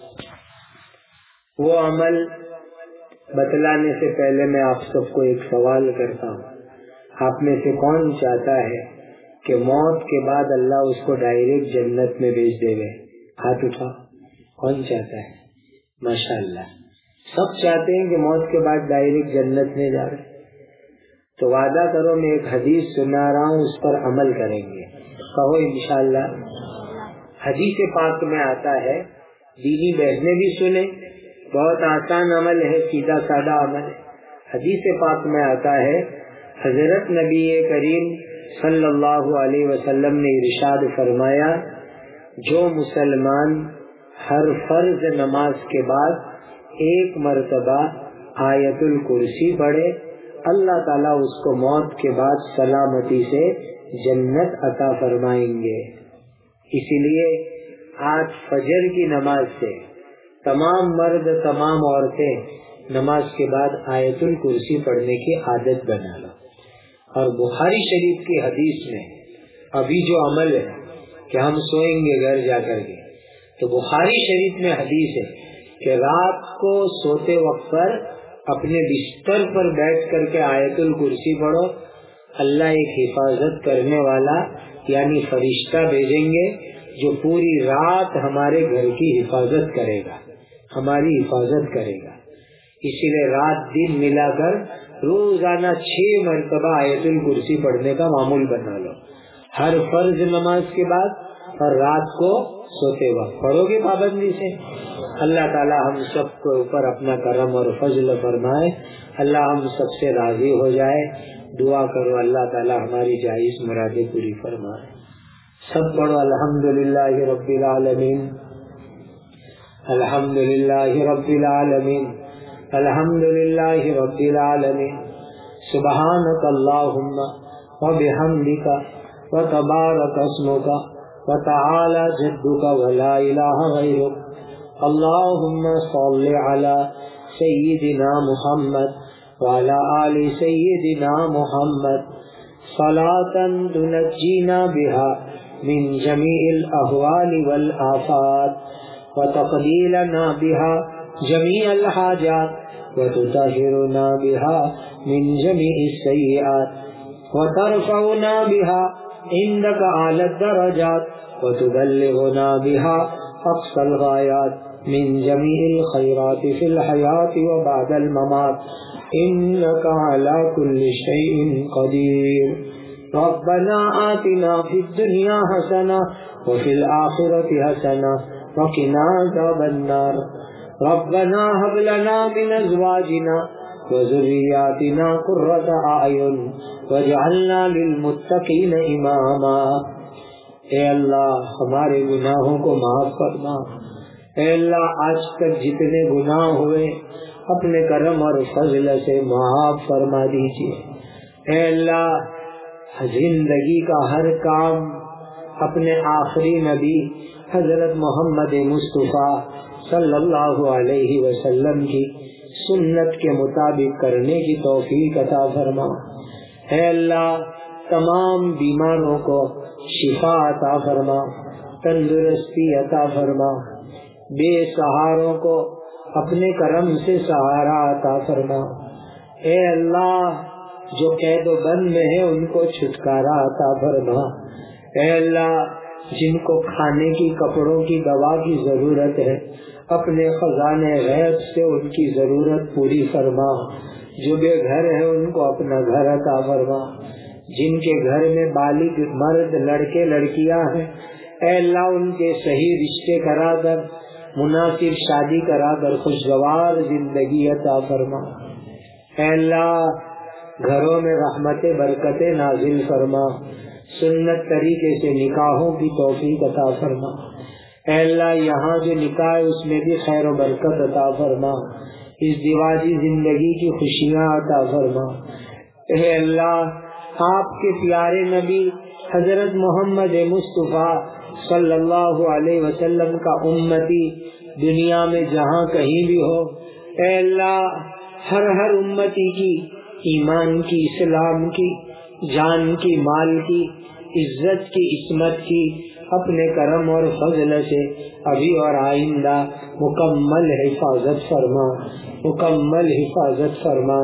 وہ عمل بتلانے سے پہلے میں آپ سب کو ایک سوال کرتا ہوں، آپ میں سے کون چاہتا ہے کہ موت کے بعد اللہ اس کو ڈائریکٹ جنت میں بھیج دے گئے؟ ہاتھ اٹھا، کون چاہتا ہے؟ ماشاء اللہ، سب چاہتے ہیں کہ موت کے بعد ڈائریکٹ جنت میں جا رہے۔ تو وعدہ کرو، میں ایک حدیث سنا رہا ہوں، اس پر عمل کریں گے، کہو انشاءاللہ۔ حدیث پاک میں آتا ہے، دینی بہنیں بھی سنیں، بہت آسان عمل ہے، سیدھا سادہ عمل ہے۔ حدیث پاک میں آتا ہے، حضرت نبی کریم صلی اللہ علیہ وسلم نے ارشاد فرمایا، جو مسلمان ہر فرض نماز کے بعد ایک مرتبہ آیت الکرسی پڑھے، اللہ تعالیٰ اس کو موت کے بعد سلامتی سے جنت عطا فرمائیں گے۔ اسی لیے آج فجر کی نماز سے تمام مرد تمام عورتیں نماز کے بعد آیت الکرسی پڑھنے کی عادت بنا لو۔ اور بخاری شریف کی حدیث میں ابھی جو عمل ہے کہ ہم سوئیں گے گھر جا کر کے، تو بخاری شریف میں حدیث ہے کہ رات کو سوتے وقت پر اپنے بستر پر بیٹھ کر کے آیت الکرسی پڑھو، اللہ ایک حفاظت کرنے والا یعنی فرشتہ بھیجیں گے جو پوری رات ہمارے گھر کی حفاظت کرے گا، ہماری حفاظت کرے گا۔ اسی لیے رات دن ملا کر روزانہ چھ مرتبہ آیت الکرسی پڑھنے کا معمول بنا لو، ہر فرض نماز کے بعد اور رات کو سوتے وقت پڑھو گے پابندی سے۔ اللہ تعالی ہم سب کو اوپر اپنا کرم اور فضل فرمائے، اللہ ہم سب سے راضی ہو جائے۔ دعا کرو اللہ تعالی ہماری جائز مرادیں پوری فرمائے۔ سب پڑھو الحمدللہ رب العالمین، الحمدللہ رب العالمین، الحمدللہ رب العالمین، سبحانک اللہم وبحمدک وتبارک اسمک وتعالی جدک ولا الہ غیرک، اللہم صل علی سیدنا محمد وعلی آل سیدنا محمد صلاۃ تنجینا بها من جمیع الاحوال والآفات وتقلیلنا بها جمیع الحاجات وتطہرنا بها من جمیع السیئات وترفعنا بها عندک اعلی الدرجات وتبلغنا بها اقصى الغایات من جمیع الخیرات فی الحیات وبعد الممات انک علی کل شیء قدیر۔ ربنا آتنا فی الدنیا حسنہ وفی الآخرۃ حسنہ وقنا عذاب النار۔ ربنا هب لنا من ازواجنا وذریاتنا قرۃ اعین واجعلنا للمتقین اماما۔ اے اللہ ہمارے گناہوں کو معاف فرما، اے اللہ آج تک جتنے گناہ ہوئے اپنے کرم اور فضل سے معاف فرما دیجیے۔ اے اللہ زندگی کا ہر کام اپنے آخری نبی حضرت محمد مصطفیٰ صلی اللہ علیہ وسلم کی سنت کے مطابق کرنے کی توفیق عطا فرما۔ اے اللہ تمام بیماروں کو شفا عطا فرما، تندرستی عطا فرما، بے سہاروں کو اپنے کرم سے سہارا عطا فرما۔ اے اللہ جو قید و بند میں ہے ان کو چھٹکارا عطا فرما۔ اے اللہ جن کو کھانے کی کپڑوں کی دوا کی ضرورت ہے اپنے خزانے غیب سے ان کی ضرورت پوری فرما۔ جو بے گھر ہے ان کو اپنا گھر عطا فرما۔ جن کے گھر میں بالغ مرد لڑکے لڑکیاں ہیں اے اللہ ان کے صحیح رشتے کرا کر مناسب شادی کرا کر خوشگوار زندگی عطا فرما۔ اے اللہ گھروں میں رحمت برکتیں نازل فرما، سنت طریقے سے نکاحوں کی توفیق عطا فرما۔ اے اللہ یہاں جو نکاح ہے اس میں بھی خیر و برکت عطا فرما، اس دیواجی زندگی کی خوشیاں عطا فرما۔ اے اللہ آپ کے پیارے نبی حضرت محمد مصطفیٰ صلی اللہ علیہ وسلم کا امتی دنیا میں جہاں کہیں بھی ہو، اے اللہ ہر ہر امتی کی ایمان کی، اسلام کی، جان کی، مال کی، عزت کی، عصمت کی اپنے کرم اور فضل سے ابھی اور آئندہ مکمل حفاظت فرما، مکمل حفاظت فرما،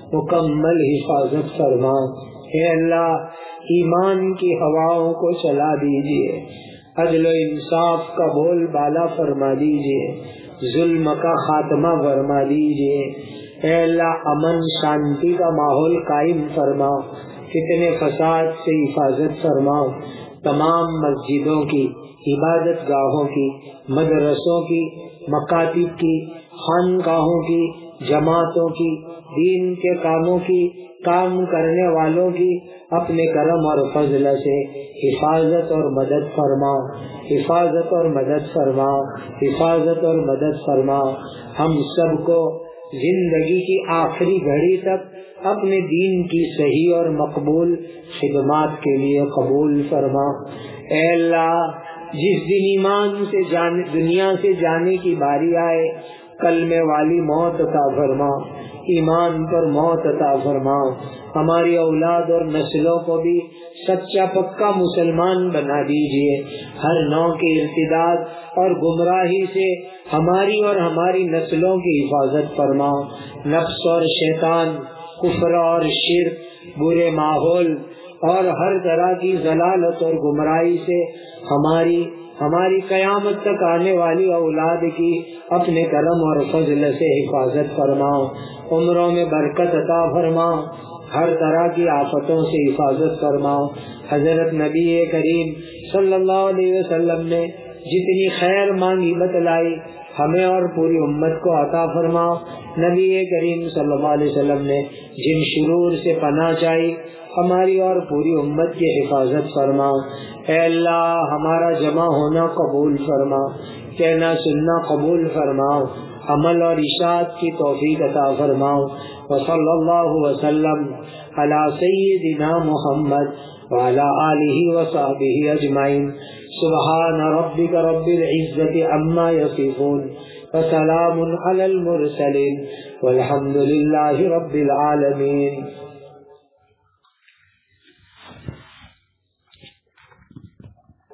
مکمل حفاظت فرما۔ اے اللہ ایمان کی ہواؤں کو چلا دیجیے، عدل و انصاف کا بول بالا فرما دیجیے، ظلم کا خاتمہ فرما دیجیے۔ اے اللہ امن شانتی کا ماحول قائم فرماؤ، فتنے فساد سے حفاظت فرماؤ، تمام مسجدوں کی، عبادت گاہوں کی، مدرسوں کی، مکاتب کی، خانقاہوں کی، جماعتوں کی، دین کے کاموں کی، کام کرنے والوں کی اپنے کرم اور فضل سے حفاظت اور مدد فرماؤ، حفاظت اور مدد فرماؤ، حفاظت اور مدد فرماؤ۔ ہم سب کو زندگی کی آخری گھڑی تک اپنے دین کی صحیح اور مقبول خدمات کے لیے قبول فرما۔ اے اللہ جس دن ایمان سے جانے دنیا سے جانے کی باری آئے، کلمے والی موت عطا فرما، ایمان پر موت عطا فرما، ہماری اولاد اور نسلوں کو بھی سچا پکا مسلمان بنا دیجیے، ہر نوع کے ارتداد اور گمراہی سے ہماری اور ہماری نسلوں کی حفاظت فرما، نفس اور شیطان، کفر اور شرک، برے ماحول اور ہر طرح کی ضلالت اور گمراہی سے ہماری ہماری قیامت تک آنے والی اولاد کی اپنے کرم اور فضل سے حفاظت فرماؤ، عمروں میں برکت عطا فرماؤ، ہر طرح کی آفتوں سے حفاظت فرماؤ۔ حضرت نبی کریم صلی اللہ علیہ وسلم نے جتنی خیر مانگی بتلائی ہمیں اور پوری امت کو عطا فرماؤ۔ نبی کریم صلی اللہ علیہ وسلم نے جن شرور سے پناہ چاہی ہماری اور پوری امت کی حفاظت فرماؤ۔ اے اللہ ہمارا جمع ہونا قبول فرما، کہنا سننا قبول فرماؤ، عمل اور اشاعت کی توفیق عطا فرماؤ۔ وصلی اللہ وسلم علی سیدنا محمد وعلی آلہ وصحبہ اجمعین۔ سبحان ربک رب العزت عما یصفون وسلام علی المرسلین والحمد للہ رب العالمین۔